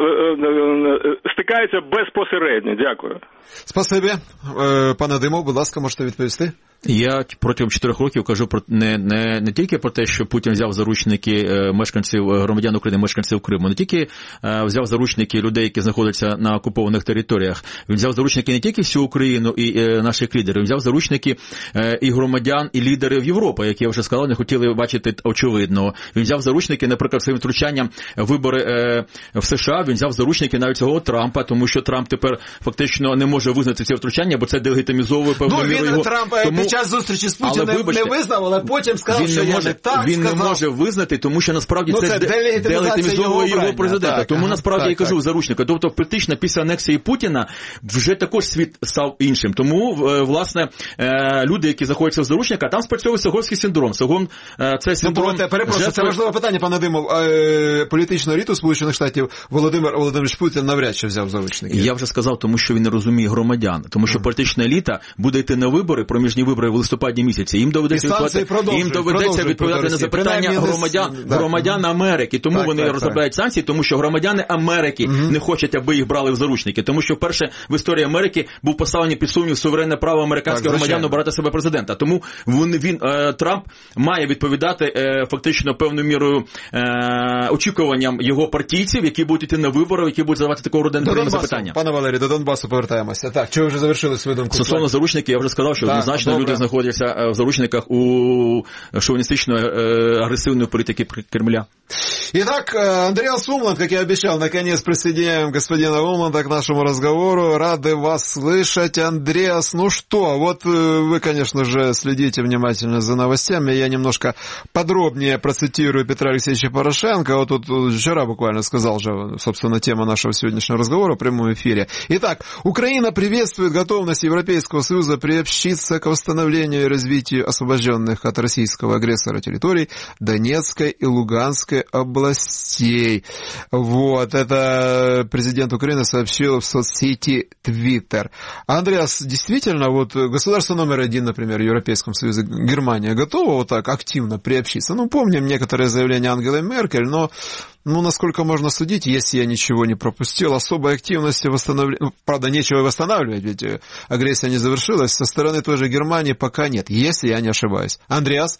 стикаються безпосередньо. Дякую. Спасибі. Пане Димов, будь ласка, можете відповісти? Я протягом 4 років кажу про не тільки про те, що Путін взяв заручники мешканців, громадян України, мешканців Криму, не тільки взяв заручники людей, які знаходяться на окупованих територіях. Він взяв заручники не тільки всю Україну і наших лідерів, він взяв заручники і громадян, і лідерів Європи, які я вже сказав, не хотіли бачити очевидного. Він взяв заручники, наприклад, своїм втручанням вибори в США, він взяв заручники навіть цього Трампа, тому що Трамп тепер фактично не може визнати ці втручання, бо це делегітимізовує певну міру його. Під час зустрічі з Путіним не визнав, але потім сказав, що я не так він сказав. Не може визнати, тому що насправді це делегітимізовує його президента. Так, тому насправді я кажу заручника. Тобто практично після анексії Путіна вже також світ став іншим. Тому, власне, люди, які знаходяться в заручниках, там спрацьовує Стокгольмський синдром. Це синдром... Перепрошую, це важливе питання, пане Димов. Політичну еліту Сполучених Штатів Володимир Володимирович Путін навряд чи взяв заручники. Я вже сказав, тому що він не розуміє громадян. Тому що політична еліта буде йти на вибори, проміжні вибори в листопаді місяці. Їм доведеться відповідати на запитання громадян Америки. Тому вони розробляють санкції, тому що громадяни Америки не хочуть, аби їх брали в заручники. Тому що вперше в історії Америки був поставлений під сумнів суверенне право американських громадян обирати себе президента. Тому Трамп має відповідати фактично певною мірою очікуванням його партійців, які будуть йти на вибори, які будуть задавати такого роду запитання. Пане Валерій, до Донбасу повертаємося. Так, чи ви вже завершили свою думку? Стосовно заручників, я вже сказав, що однозначно люди знаходяться в заручниках у шовинистичної агрессивной политики Кремля. Итак, Андреас Умланд, как я обещал, наконец присоединяем господина Умланда к нашему разговору. Рады вас слышать, Андреас. Ну что, вот вы, конечно же, следите внимательно за новостями. Я немножко подробнее процитирую Петра Алексеевича Порошенко. Вот тут вчера буквально сказал же, собственно, тема нашего сегодняшнего разговора в прямом эфире. Итак, Украина приветствует готовность Европейского Союза приобщиться к восстановлению и развитию освобожденных от российского агрессора территорий Донецкой и Луганской областей. Вот, это президент Украины сообщил в соцсети Twitter. Андреас, действительно, вот государство номер 1, например, в Европейском Союзе, Германия, готова вот так активно приобщиться? Ну, помним некоторые заявления Ангелы Меркель, но насколько можно судить, если я ничего не пропустил, особой активности восстановления, правда, нечего восстанавливать, ведь агрессия не завершилась, со стороны той же Германии пока нет, если я не ошибаюсь. Андреас?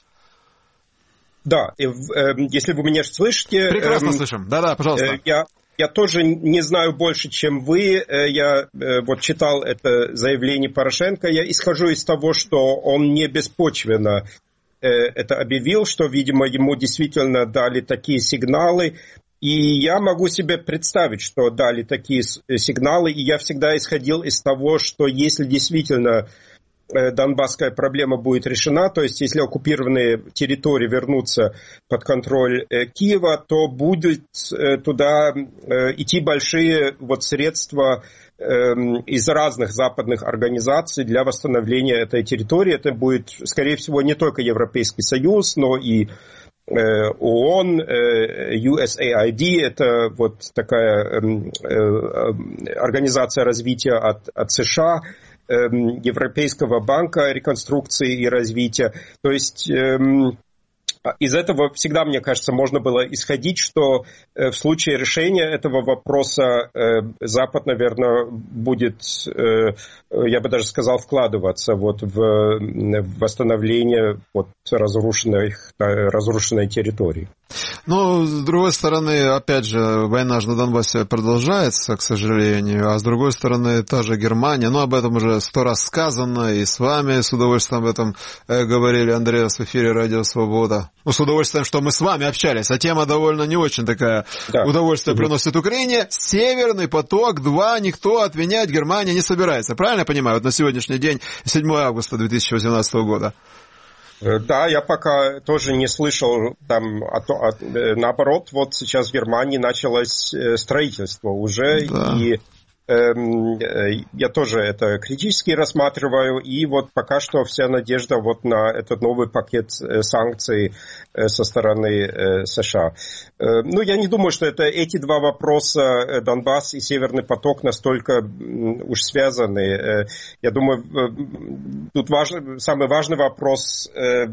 Да, если вы меня слышите... Прекрасно слышим. Да-да, пожалуйста. Я тоже не знаю больше, чем вы. Я вот читал это заявление Порошенко. Я исхожу из того, что он не беспочвенно это объявил, что, видимо, ему действительно дали такие сигналы. И я могу себе представить, что дали такие сигналы. И я всегда исходил из того, что если действительно донбасская проблема будет решена, то есть если оккупированные территории вернутся под контроль Киева, то будут туда идти большие средства из разных западных организаций для восстановления этой территории. Это будет, скорее всего, не только Европейский Союз, но и ООН, USAID, это такая организация развития от США, Европейского банка реконструкции и развития. То есть из этого всегда, мне кажется, можно было исходить, что в случае решения этого вопроса Запад, наверное, будет, я бы даже сказал, вкладываться в восстановление разрушенной территории. Но, с другой стороны, опять же, война же на Донбассе продолжается, к сожалению, а с другой стороны, та же Германия, об этом уже 100 раз сказано, и с вами с удовольствием об этом говорили, Андреас, в эфире Радио Свобода. С удовольствием, что мы с вами общались, а тема довольно не очень такая, удовольствие приносит Украине. Северный поток-2 никто отменять Германия не собирается, правильно я понимаю, на сегодняшний день, 7 августа 2018 года? Да, я пока тоже не слышал, наоборот, сейчас в Германии началось строительство уже, и я тоже это критически рассматриваю, и пока что вся надежда на этот новый пакет санкций со стороны США. Я не думаю, что эти два вопроса, Донбасс и Северный поток, настолько уж связаны. Я думаю, тут самый важный вопрос,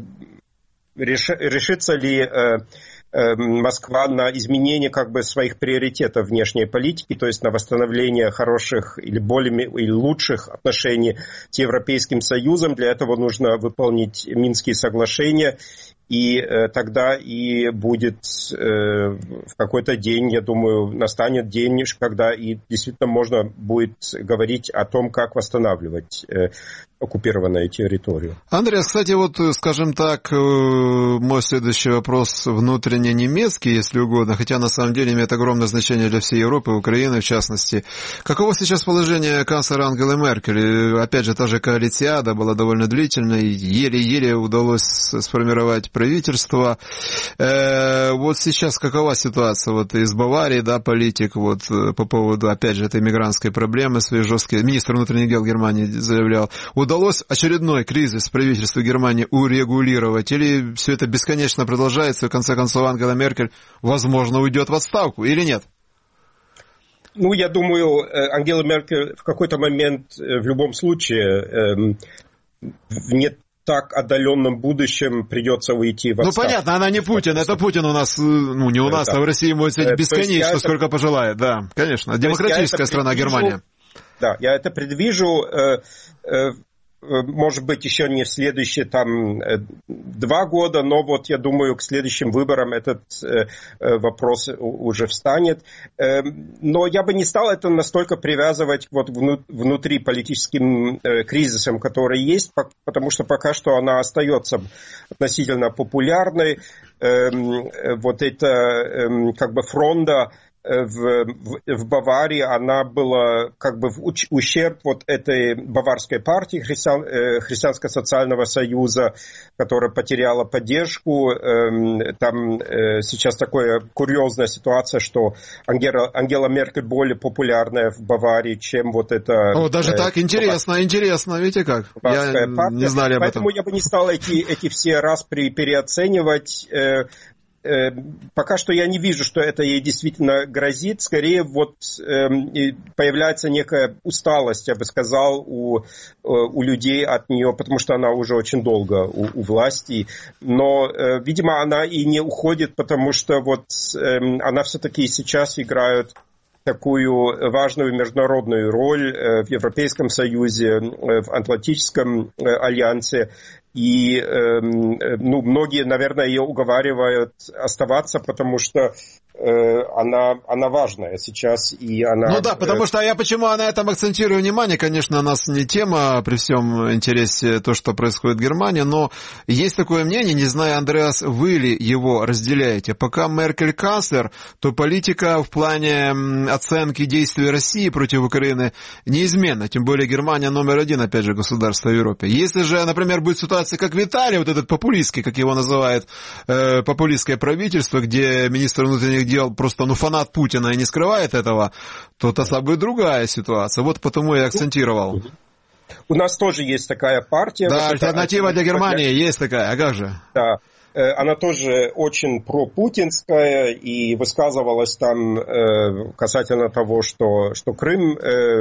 решится ли Москва на изменение своих приоритетов внешней политики, то есть на восстановление хороших или лучших отношений с Европейским Союзом. Для этого нужно выполнить Минские соглашения, и тогда и будет в какой-то день, я думаю, настанет день, когда и действительно можно будет говорить о том, как восстанавливать оккупированную территорию. Андрей, кстати, скажем так, мой следующий вопрос внутренне немецкий, если угодно, хотя на самом деле имеет огромное значение для всей Европы, Украины в частности. Каково сейчас положение канцлера Ангелы Меркель? Опять же, та же коалициада была довольно длительной, еле-еле удалось сформировать правительство. Сейчас какова ситуация? Из Баварии, политик, по поводу, опять же, этой мигрантской проблемы, свои жесткие, министр внутренних дел Германии заявлял, удалось очередной кризис правительства Германии урегулировать, или все это бесконечно продолжается, и в конце концов Ангела Меркель, возможно, уйдет в отставку, или нет? Я думаю, Ангела Меркель в какой-то момент, в любом случае, не так отдаленном будущем придется уйти в отставку. Понятно, она не Путин, это Путин у нас, не у нас, а в России может сидеть бесконечно, сколько пожелает, да, конечно, демократическая страна Германия. Да, я это предвижу, может быть, еще не в следующие 2 года, но я думаю, к следующим выборам этот вопрос уже встанет. Но я бы не стал это настолько привязывать внутри политическим кризисом, который есть, потому что пока что она остается относительно популярной. Фронта в Баварии, она была в ущерб этой баварской партии Христианско-социального союза, которая потеряла поддержку. Там сейчас такая курьезная ситуация, что Ангела Меркель более популярная в Баварии, чем эта... даже так? Интересно, видите как? Я не знали об этом. Поэтому я бы не стал эти все распри переоценивать. Пока что я не вижу, что это ей действительно грозит. Скорее, появляется некая усталость, я бы сказал, у людей от нее, потому что она уже очень долго у власти. Но, видимо, она и не уходит, потому что она все-таки сейчас играет такую важную международную роль в Европейском Союзе, в Атлантическом альянсе. И многие, наверное, ее уговаривают оставаться, потому что она важная сейчас, и она... Ну да, потому что я почему на этом акцентирую внимание, конечно, у нас не тема при всем интересе то, что происходит в Германии, но есть такое мнение, не знаю, Андреас, вы ли его разделяете. Пока Меркель канцлер, то политика в плане оценки действий России против Украины неизменна, тем более Германия номер один, опять же, государство в Европе. Если же, например, будет ситуация, как в Италии, вот этот популистский, как его называют, популистское правительство, где министр внутренних дел просто фанат Путина и не скрывает этого, то это будет другая ситуация. Вот потому я акцентировал. У нас тоже есть такая партия. Да, вот альтернатива для Германии есть такая, а как же? Да. Она тоже очень пропутинская и высказывалась там касательно того, что Крым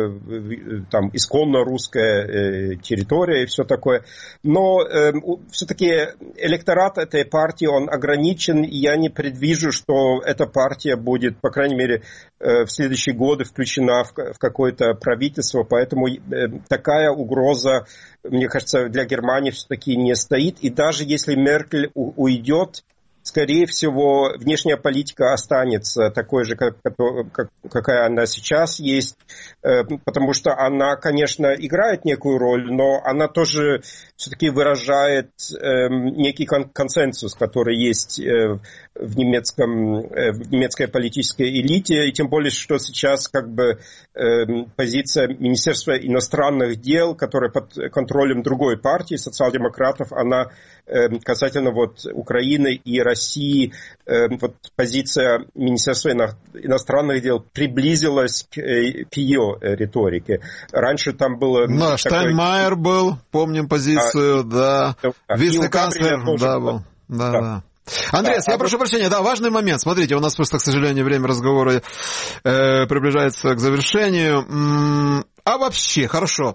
там исконно русская территория и все такое. Но все-таки электорат этой партии, он ограничен, и я не предвижу, что эта партия будет, по крайней мере, в следующие годы включена в какое-то правительство, поэтому такая угроза, мне кажется, для Германии все-таки не стоит. И даже если Меркель уйдет, скорее всего, внешняя политика останется такой же, какая она сейчас есть, потому что она, конечно, играет некую роль, но она тоже все-таки выражает некий консенсус, который есть в немецкой политической элите, и тем более, что сейчас как бы позиция Министерства иностранных дел, которая под контролем другой партии, социал-демократов, она касательно вот Украины и России, вот позиция Министерства иностранных дел приблизилась к ее риторике. Раньше там было... Да, Штайнмайер был, помним позицию, да. Вице-канцлер, да, был. Да. Андреас, я прошу прощения, да, важный момент. Смотрите, у нас просто, к сожалению, время разговора приближается к завершению. А вообще, хорошо,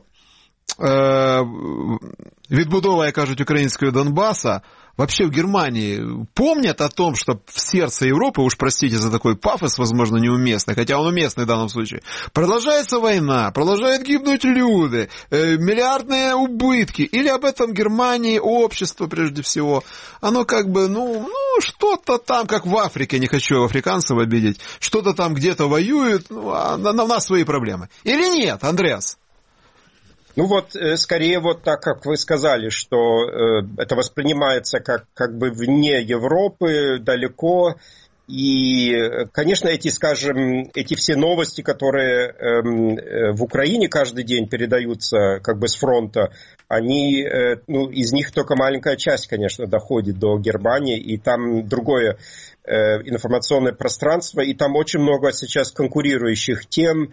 відбудова, як кажуть, українського Донбаса, вообще в Германии помнят о том, что в сердце Европы, уж простите за такой пафос, возможно, неуместный, хотя он уместный в данном случае, продолжается война, продолжают гибнуть люди, миллиардные убытки, или об этом Германии общество, прежде всего, оно как бы, что-то там, как в Африке, не хочу африканцев обидеть, что-то там где-то воюет, а на нас свои проблемы. Или нет, Андреас? Ну вот, скорее вот так, как вы сказали, что это воспринимается как бы вне Европы, далеко. И, конечно, эти все новости, которые в Украине каждый день передаются как бы с фронта, они, из них только маленькая часть, конечно, доходит до Германии, и там другое информационное пространство, и там очень много сейчас конкурирующих тем,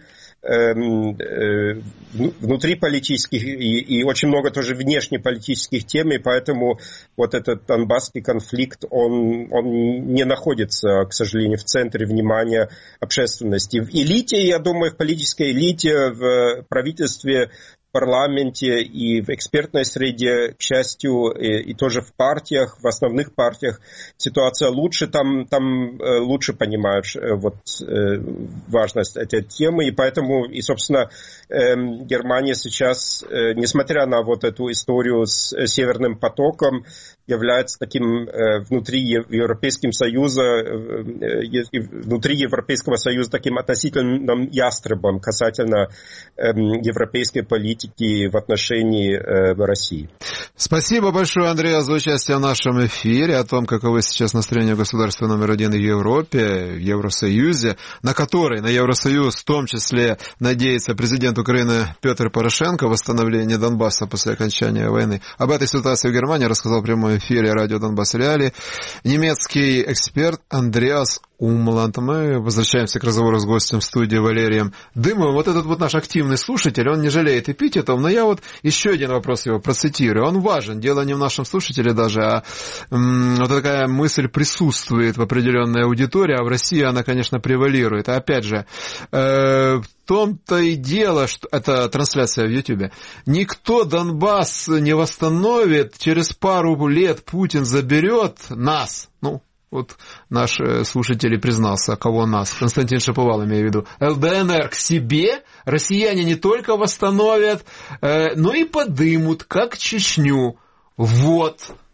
внутриполитических и очень много тоже внешнеполитических тем, и поэтому вот этот донбасский конфликт, он не находится, к сожалению, в центре внимания общественности. В элите, я думаю, в политической элите, в правительстве, в парламенте и в экспертной среде, к счастью, и тоже в партиях, в основных партиях ситуация лучше, там лучше понимают важность этой темы, и поэтому, и, собственно, Германия сейчас, несмотря на вот эту историю с Северным потоком, является таким внутри Европейского Союза таким относительным ястребом касательно европейской политики в отношении России. Спасибо большое, Андрей, за участие в нашем эфире, о том, каковы сейчас настроения государства номер один в Европе, в Евросоюзе, на Евросоюз в том числе надеется президент Украины Петр Порошенко, восстановление Донбасса после окончания войны. Об этой ситуации в Германии рассказал в прямом эфире радио Донбасс Реалии немецкий эксперт Андреас Умланд. Мы возвращаемся к разговору с гостем в студии Валерием Дымовым. Вот этот вот наш активный слушатель, он не жалеет эпитетов, но я вот еще один вопрос его процитирую. Он важен. Дело не в нашем слушателе даже, а вот такая мысль присутствует в определенной аудитории, а в России она, конечно, превалирует. А опять же, в том-то и дело, что это трансляция в Ютубе. Никто Донбасс не восстановит, через пару лет Путин заберет нас. Вот наш слушатель признался, кого нас, Константин Шаповал, имею в виду, ЛДНР к себе, россияне не только восстановят, но и подымут, как Чечню. Вот.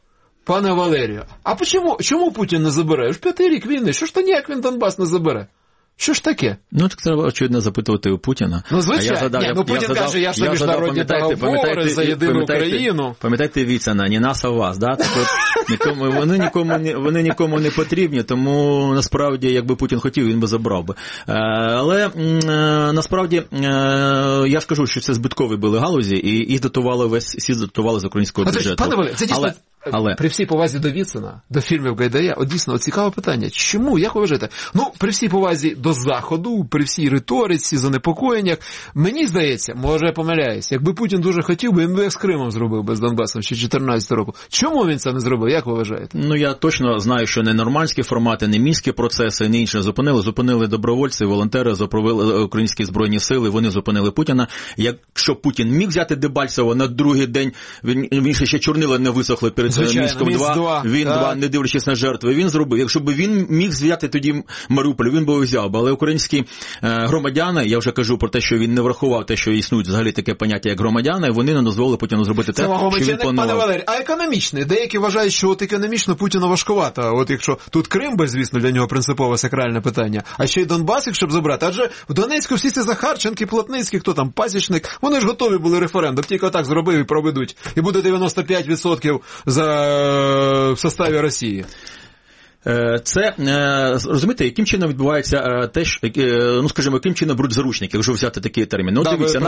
пане Валерію, а чому Путін не забере? Ж 5-й рік війни, що ж то ніяк він Донбас не забере? Що ж таке? Ну, так треба, очевидно, запитувати у Путіна. Ну, звичайно. Путін каже, я ж на міжнародні договори за єдину Україну. Пам'ятаєте Віцина, не нас, а вас, да? Так от, вони нікому не потрібні, тому, насправді, якби Путін хотів, він би забрав би. Але, насправді, я ж кажу, що це збиткові були галузі, і їх дотували всі дотували з українського бюджету. Пане Валерій, це дійсно... Але при всій повазі до Віцина, до фільмів Гайдая, дійсно цікаве питання. Чому? Як ви вважаєте? Ну, при всій повазі до Заходу, при всій риториці, занепокоєннях, мені здається, може я помиляюсь, якби Путін дуже хотів би, він би з Кримом зробив, без Донбасом ще 14 року. Чому він це не зробив? Як ви вважаєте? Ну, я точно знаю, що не нормандські формати, не мінські процеси, не інше зупинили добровольці, волонтери, зупинили українські збройні сили, вони зупинили Путіна. Якщо Путін міг взяти Дебальцево на другий день, він ще чорнила не висохли перед Мінськом 2, він 2, не дивлячись на жертви, він зробив. Якщо б він міг взяти тоді Маріуполь, він би взяв. Але українські громадяни, я вже кажу про те, що він не врахував те, що існують взагалі таке поняття, як громадяни, вони не дозволили Путіну зробити те, що він планував. Пане Валерій, а економічний? Деякі вважають, що от економічно Путіна важкувато. От якщо тут Крим, звісно, для нього принципове сакральне питання, а ще й Донбас, якщо б забрати. Адже в Донецьку всі ці Захарченки, Плотницькі, хто там, Пасічник, вони ж готові були референдум, тільки отак зробив і проведуть. І буде 95% в составі Росії. Це, розумієте, яким чином відбувається те, ну, скажімо, яким чином беруть заручники, якщо взяти такий термін. Ну, дивіться,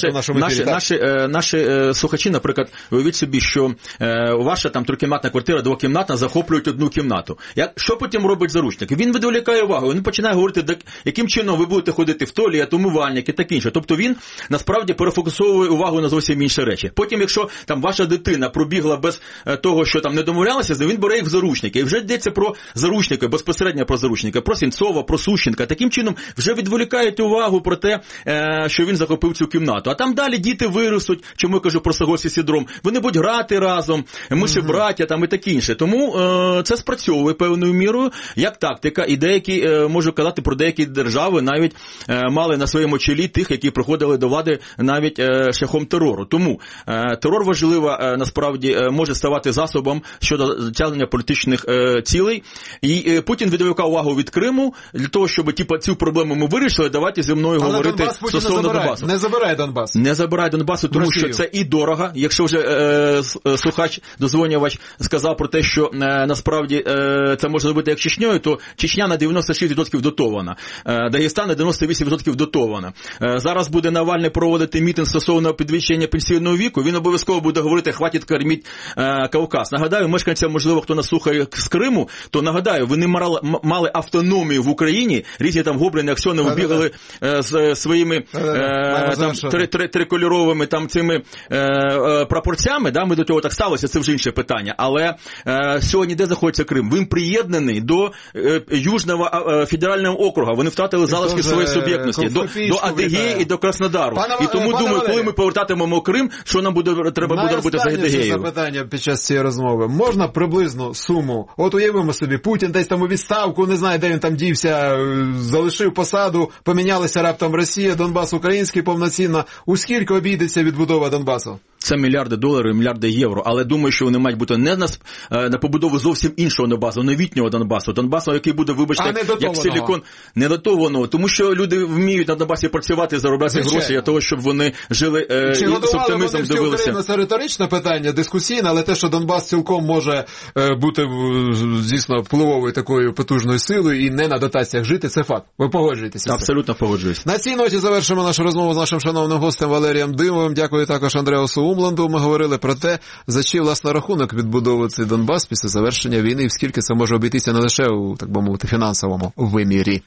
наші слухачі, наприклад, уявіть собі, що ваша там трикімнатна квартира, двокімнатна, захоплюють одну кімнату. Що потім робить заручник? Він відволікає увагу, він починає говорити, яким чином ви будете ходити в туалет, умивальник і таке інше. Тобто він, насправді, перефокусовує увагу на зовсім інші речі. Потім, якщо там ваша дитина пробігла без того, що там не домовлялася, він бере їх в заручники. І вже йдеться про заручника, безпосередньо про заручника, про Сінцова, про Сущенка. Таким чином вже відволікають увагу про те, що він захопив цю кімнату. А там далі діти виростуть, чому я кажу про Стокгольмський синдром. Вони будуть грати разом, ми ще браття там і таке інше. Тому це спрацьовує певною мірою як тактика. І деякі, можу казати, про деякі держави навіть мали на своєму чолі тих, які приходили до влади навіть шляхом терору. Тому терор важливо, насправді, може ставати засобом щодо досягнення політичних цілей. І Путін відволікав увагу від Криму для того, щоб цю проблему ми вирішили, давайте зі мною говорити стосовно Донбасу. Не забирає Донбас. Не забирає Донбасу, тому що це і дорого. Якщо вже слухач, дозвонювач сказав про те, що насправді це можна зробити як Чечньою, то Чечня на 96% дотована. Дагестан на 98% дотована. Зараз буде Навальний проводити мітинг стосовно підвищення пенсійного віку, він обов'язково буде говорити, хватить корміть Кавказ. Нагадаю, мешканцям, можливо, хто нас слухає з Криму, то нагадаю, вони мали автономію в Україні, різні там гобліни, Аксьонови бігали з своїми трикольоровими там цими прапорцями, да, ми до цього так сталося, це вже інше питання. Але сьогодні де знаходиться Крим? Він приєднаний до Южного федерального округа, вони втратили залишки своєї суб'єктності, до Адигеї і до Краснодару. І тому, думаю, коли ми повертатимемо Крим, що нам треба буде робити з Адигеєю? Найостанніше запитання під час цієї розмови. Можна приблизну суму? От уявимо собі, Путін десь там у відставку, не знаю, де він там дівся, залишив посаду, помінялися раптом Росія, Донбас український повноцінно. У скільки обійдеться відбудова Донбасу? Це мільярди доларів, мільярди євро. Але думаю, що вони мають бути не на побудову зовсім іншого Донбасу, новітнього Донбасу, який буде, вибачте, як силікон, не дотованого. Тому що люди вміють на Донбасі працювати, заробляти гроші для того, щоб вони жили і з оптимізмом дивилися. Україну? Це риторичне питання, дискусійне, але те, що Донбас цілком може бути, звісно, впливовою такою потужною силою і не на дотаціях жити, це факт. Ви погоджуєтеся? Абсолютно погоджуюсь. На цій ноті завершимо нашу розмову з нашим шановним гостем Валерієм Димовим. Дякую також Андреасу Умланду. Ми говорили про те, за чий власний рахунок відбудовує цей Донбас після завершення війни, і скільки це може обійтися не лише у, так би мовити, фінансовому вимірі.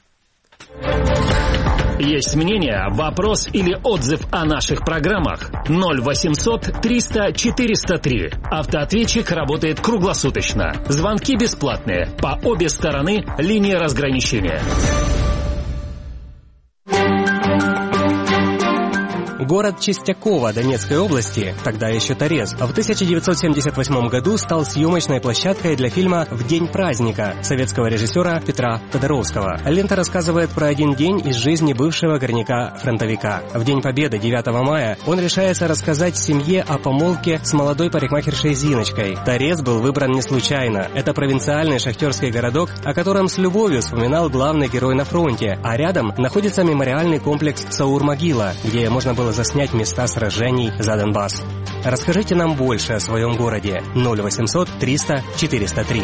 Есть мнение, вопрос или отзыв о наших программах? 0800 300 403. Автоответчик работает круглосуточно. Звонки бесплатные. По обе стороны линии разграничения. Город Чистяково Донецкой области, тогда еще Торез, в 1978 году стал съемочной площадкой для фильма «В день праздника» советского режиссера Петра Тодоровского. Лента рассказывает про один день из жизни бывшего горняка-фронтовика. В День Победы, 9 мая, он решается рассказать семье о помолвке с молодой парикмахершей Зиночкой. Торез был выбран не случайно. Это провинциальный шахтерский городок, о котором с любовью вспоминал главный герой на фронте, а рядом находится мемориальный комплекс Саур-Могила, где можно было заснять места сражений за Донбасс. Расскажите нам больше о своем городе. 0800 300 403.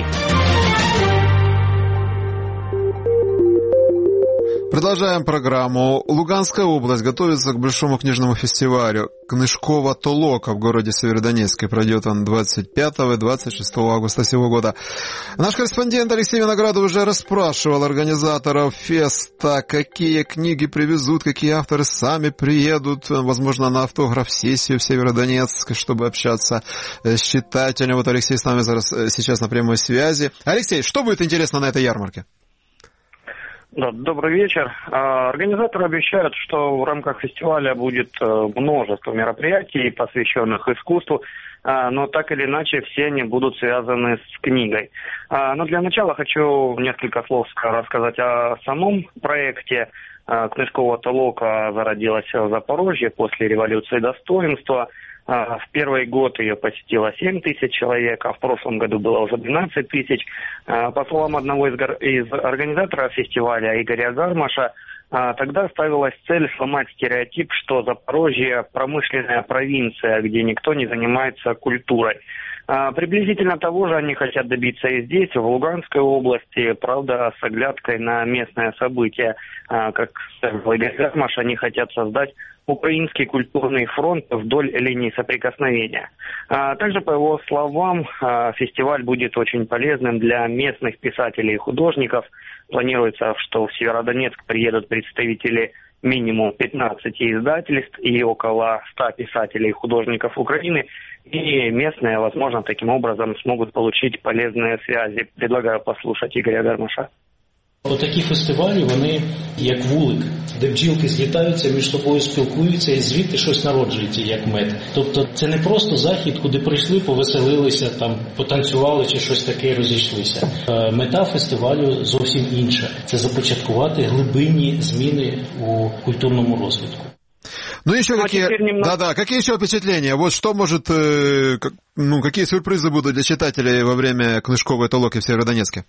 Продолжаем программу. Луганская область готовится к большому книжному фестивалю «Книжкова Толока» в городе Северодонецке. Пройдет он 25 и 26 августа сего года. Наш корреспондент Алексей Виноградов уже расспрашивал организаторов феста, какие книги привезут, какие авторы сами приедут, возможно, на автограф-сессию в Северодонецк, чтобы общаться с читателем. Вот Алексей с нами сейчас на прямой связи. Алексей, что будет интересно на этой ярмарке? Да, добрый вечер. Организаторы обещают, что в рамках фестиваля будет множество мероприятий, посвященных искусству, но так или иначе все они будут связаны с книгой. Но для начала хочу несколько слов рассказать о самом проекте. Книжкова Толока зародилась в Запорожье после революции достоинства. В первый год ее посетило 7 тысяч человек, а в прошлом году было уже 12 тысяч. По словам одного из организаторов фестиваля, Игоря Гармаша, тогда ставилась цель сломать стереотип, что Запорожье – промышленная провинция, где никто не занимается культурой. Приблизительно того же они хотят добиться и здесь, в Луганской области, правда, с оглядкой на местное событие. Как сказал Игорь Гармаш, они хотят создать украинский культурный фронт вдоль линии соприкосновения. Также, по его словам, фестиваль будет очень полезным для местных писателей и художников. Планируется, что в Северодонецк приедут представители минимум 15 издательств и около 100 писателей и художников Украины. И местные, возможно, таким образом смогут получить полезные связи. Предлагаю послушать Игоря Гармаша. Отакі фестивалі, вони як вулик, де бджілки злітаються, між собою спілкуються і звідти щось народжується, як мед. Тобто це не просто захід, куди прийшли, повеселилися, там, потанцювали чи щось таке і розійшлися. Мета фестивалю зовсім інша. Це започаткувати глибинні зміни у культурному розвитку. Ну еще какие, какие еще впечатления? Вот что может, какие сюрпризы будут для читателей во время Книжковой Толоки в Северодонецке?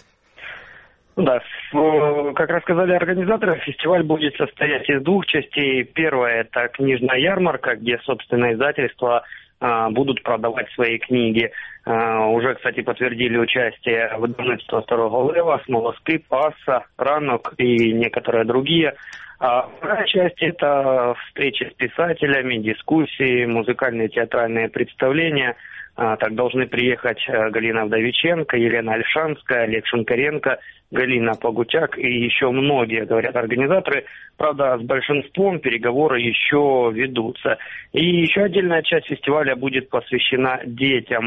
Да, как рассказали организаторы, фестиваль будет состоять из двух частей. Первая – это книжная ярмарка, где, собственно, издательства будут продавать свои книги. Уже, кстати, подтвердили участие выдавництва «Старого Лева», «Смолоскип», «Асса», «Ранок» и некоторые другие. А вторая часть – это встречи с писателями, дискуссии, музыкальные театральные представления. Так должны приехать Галина Вдовиченко, Елена Альшанская, Олег Шинкаренко, Галина Погутяк и еще многие, говорят организаторы. Правда, с большинством переговоры еще ведутся. И еще отдельная часть фестиваля будет посвящена детям.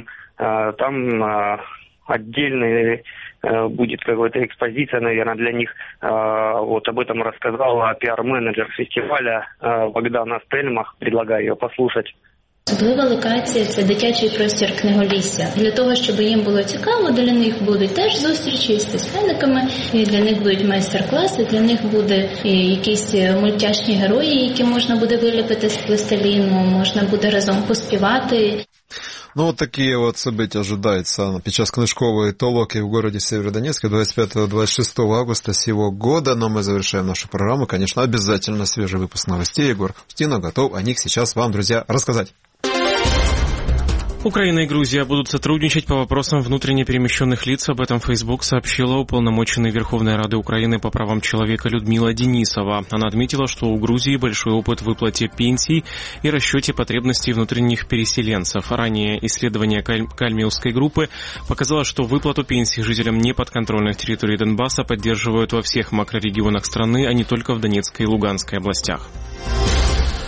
Там отдельный будет какая-то экспозиция, наверное, для них. Вот об этом рассказала пиар-менеджер фестиваля Богдана Стельмах. Предлагаю ее послушать. Особлива локація – це дитячий простір книголісся. Для того, щоб їм було цікаво, для них будуть теж зустрічі з письменниками, і для них будуть майстер-класи, для них будуть якісь мультяшні герої, які можна буде виліпити з пластиліну, можна буде разом поспівати. Ну, вот такие вот события ожидаются під Книжковой Толоки в городе Северодонецке 25-26 августа сего года. Но мы завершаем нашу программу. Конечно, обязательно свежий выпуск новостей. Егор Устинов готов о них сейчас вам, друзья, рассказать. Украина и Грузия будут сотрудничать по вопросам внутренне перемещенных лиц. Об этом Facebook сообщила уполномоченный Верховной Рады Украины по правам человека Людмила Денисова. Она отметила, что у Грузии большой опыт в выплате пенсий и расчете потребностей внутренних переселенцев. Ранее исследование Кальмиусской группы показало, что выплату пенсий жителям неподконтрольных территорий Донбасса поддерживают во всех макрорегионах страны, а не только в Донецкой и Луганской областях.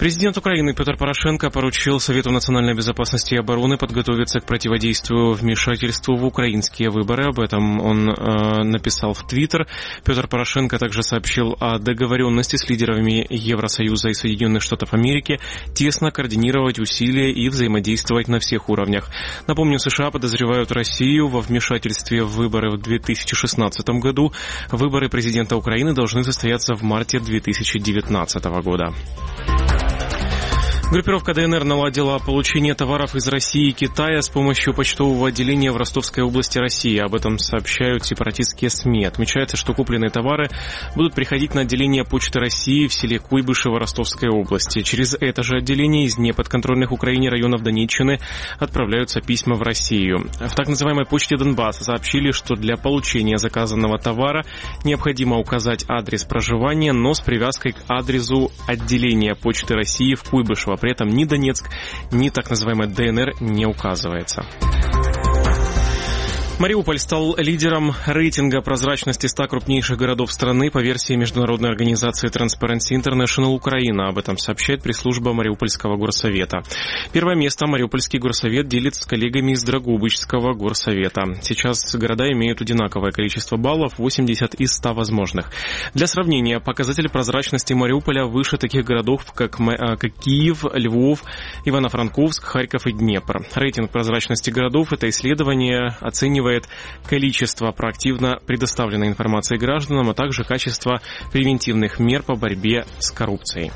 Президент Украины Петр Порошенко поручил Совету национальной безопасности и обороны подготовиться к противодействию вмешательству в украинские выборы. Об этом он написал в Твиттер. Петр Порошенко также сообщил о договоренности с лидерами Евросоюза и Соединенных Штатов Америки тесно координировать усилия и взаимодействовать на всех уровнях. Напомню, США подозревают Россию во вмешательстве в выборы в 2016 году. Выборы президента Украины должны состояться в марте 2019 года. Группировка ДНР наладила получение товаров из России и Китая с помощью почтового отделения в Ростовской области России. Об этом сообщают сепаратистские СМИ. Отмечается, что купленные товары будут приходить на отделение Почты России в селе Куйбышево Ростовской области. Через это же отделение из неподконтрольных Украине районов Донеччины отправляются письма в Россию. В так называемой почте Донбасса сообщили, что для получения заказанного товара необходимо указать адрес проживания, но с привязкой к адресу отделения Почты России в Куйбышево. При этом ни Донецк, ни так называемый ДНР не указывается. Мариуполь стал лидером рейтинга прозрачности 100 крупнейших городов страны по версии международной организации Transparency International Украина. Об этом сообщает пресс-служба Мариупольского горсовета. Первое место Мариупольский горсовет делит с коллегами из Драгобычского горсовета. Сейчас города имеют одинаковое количество баллов – 80 из 100 возможных. Для сравнения, показатель прозрачности Мариуполя выше таких городов, как Киев, Львов, Ивано-Франковск, Харьков и Днепр. Рейтинг прозрачности городов – это исследование оценивает количество проактивно предоставленной информации гражданам, а также качество превентивных мер по борьбе с коррупцией.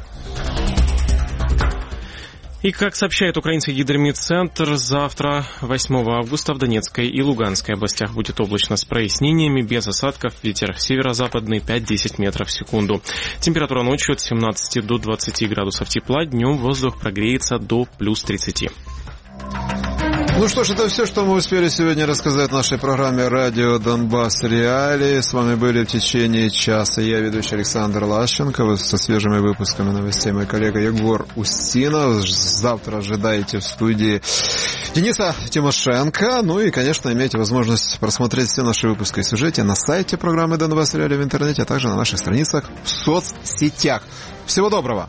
И, как сообщает украинский гидромедцентр, завтра, 8 августа, в Донецкой и Луганской областях будет облачно с прояснениями, без осадков, ветер северо-западный 5-10 метров в секунду. Температура ночью от 17 до 20 градусов тепла, днем воздух прогреется до плюс 30. Ну что ж, это все, что мы успели сегодня рассказать в нашей программе «Радио Донбасс Реалии». С вами были в течение часа я, ведущий Александр Лащенко, со свежими выпусками новостей мой коллега Егор Устинов. Завтра ожидайте в студии Дениса Тимошенко. Ну и, конечно, имейте возможность просмотреть все наши выпуски и сюжеты на сайте программы «Донбасс Реалии» в интернете, а также на наших страницах в соцсетях. Всего доброго!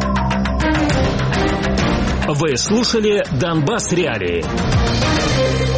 Вы слушали «Донбасс Реалии».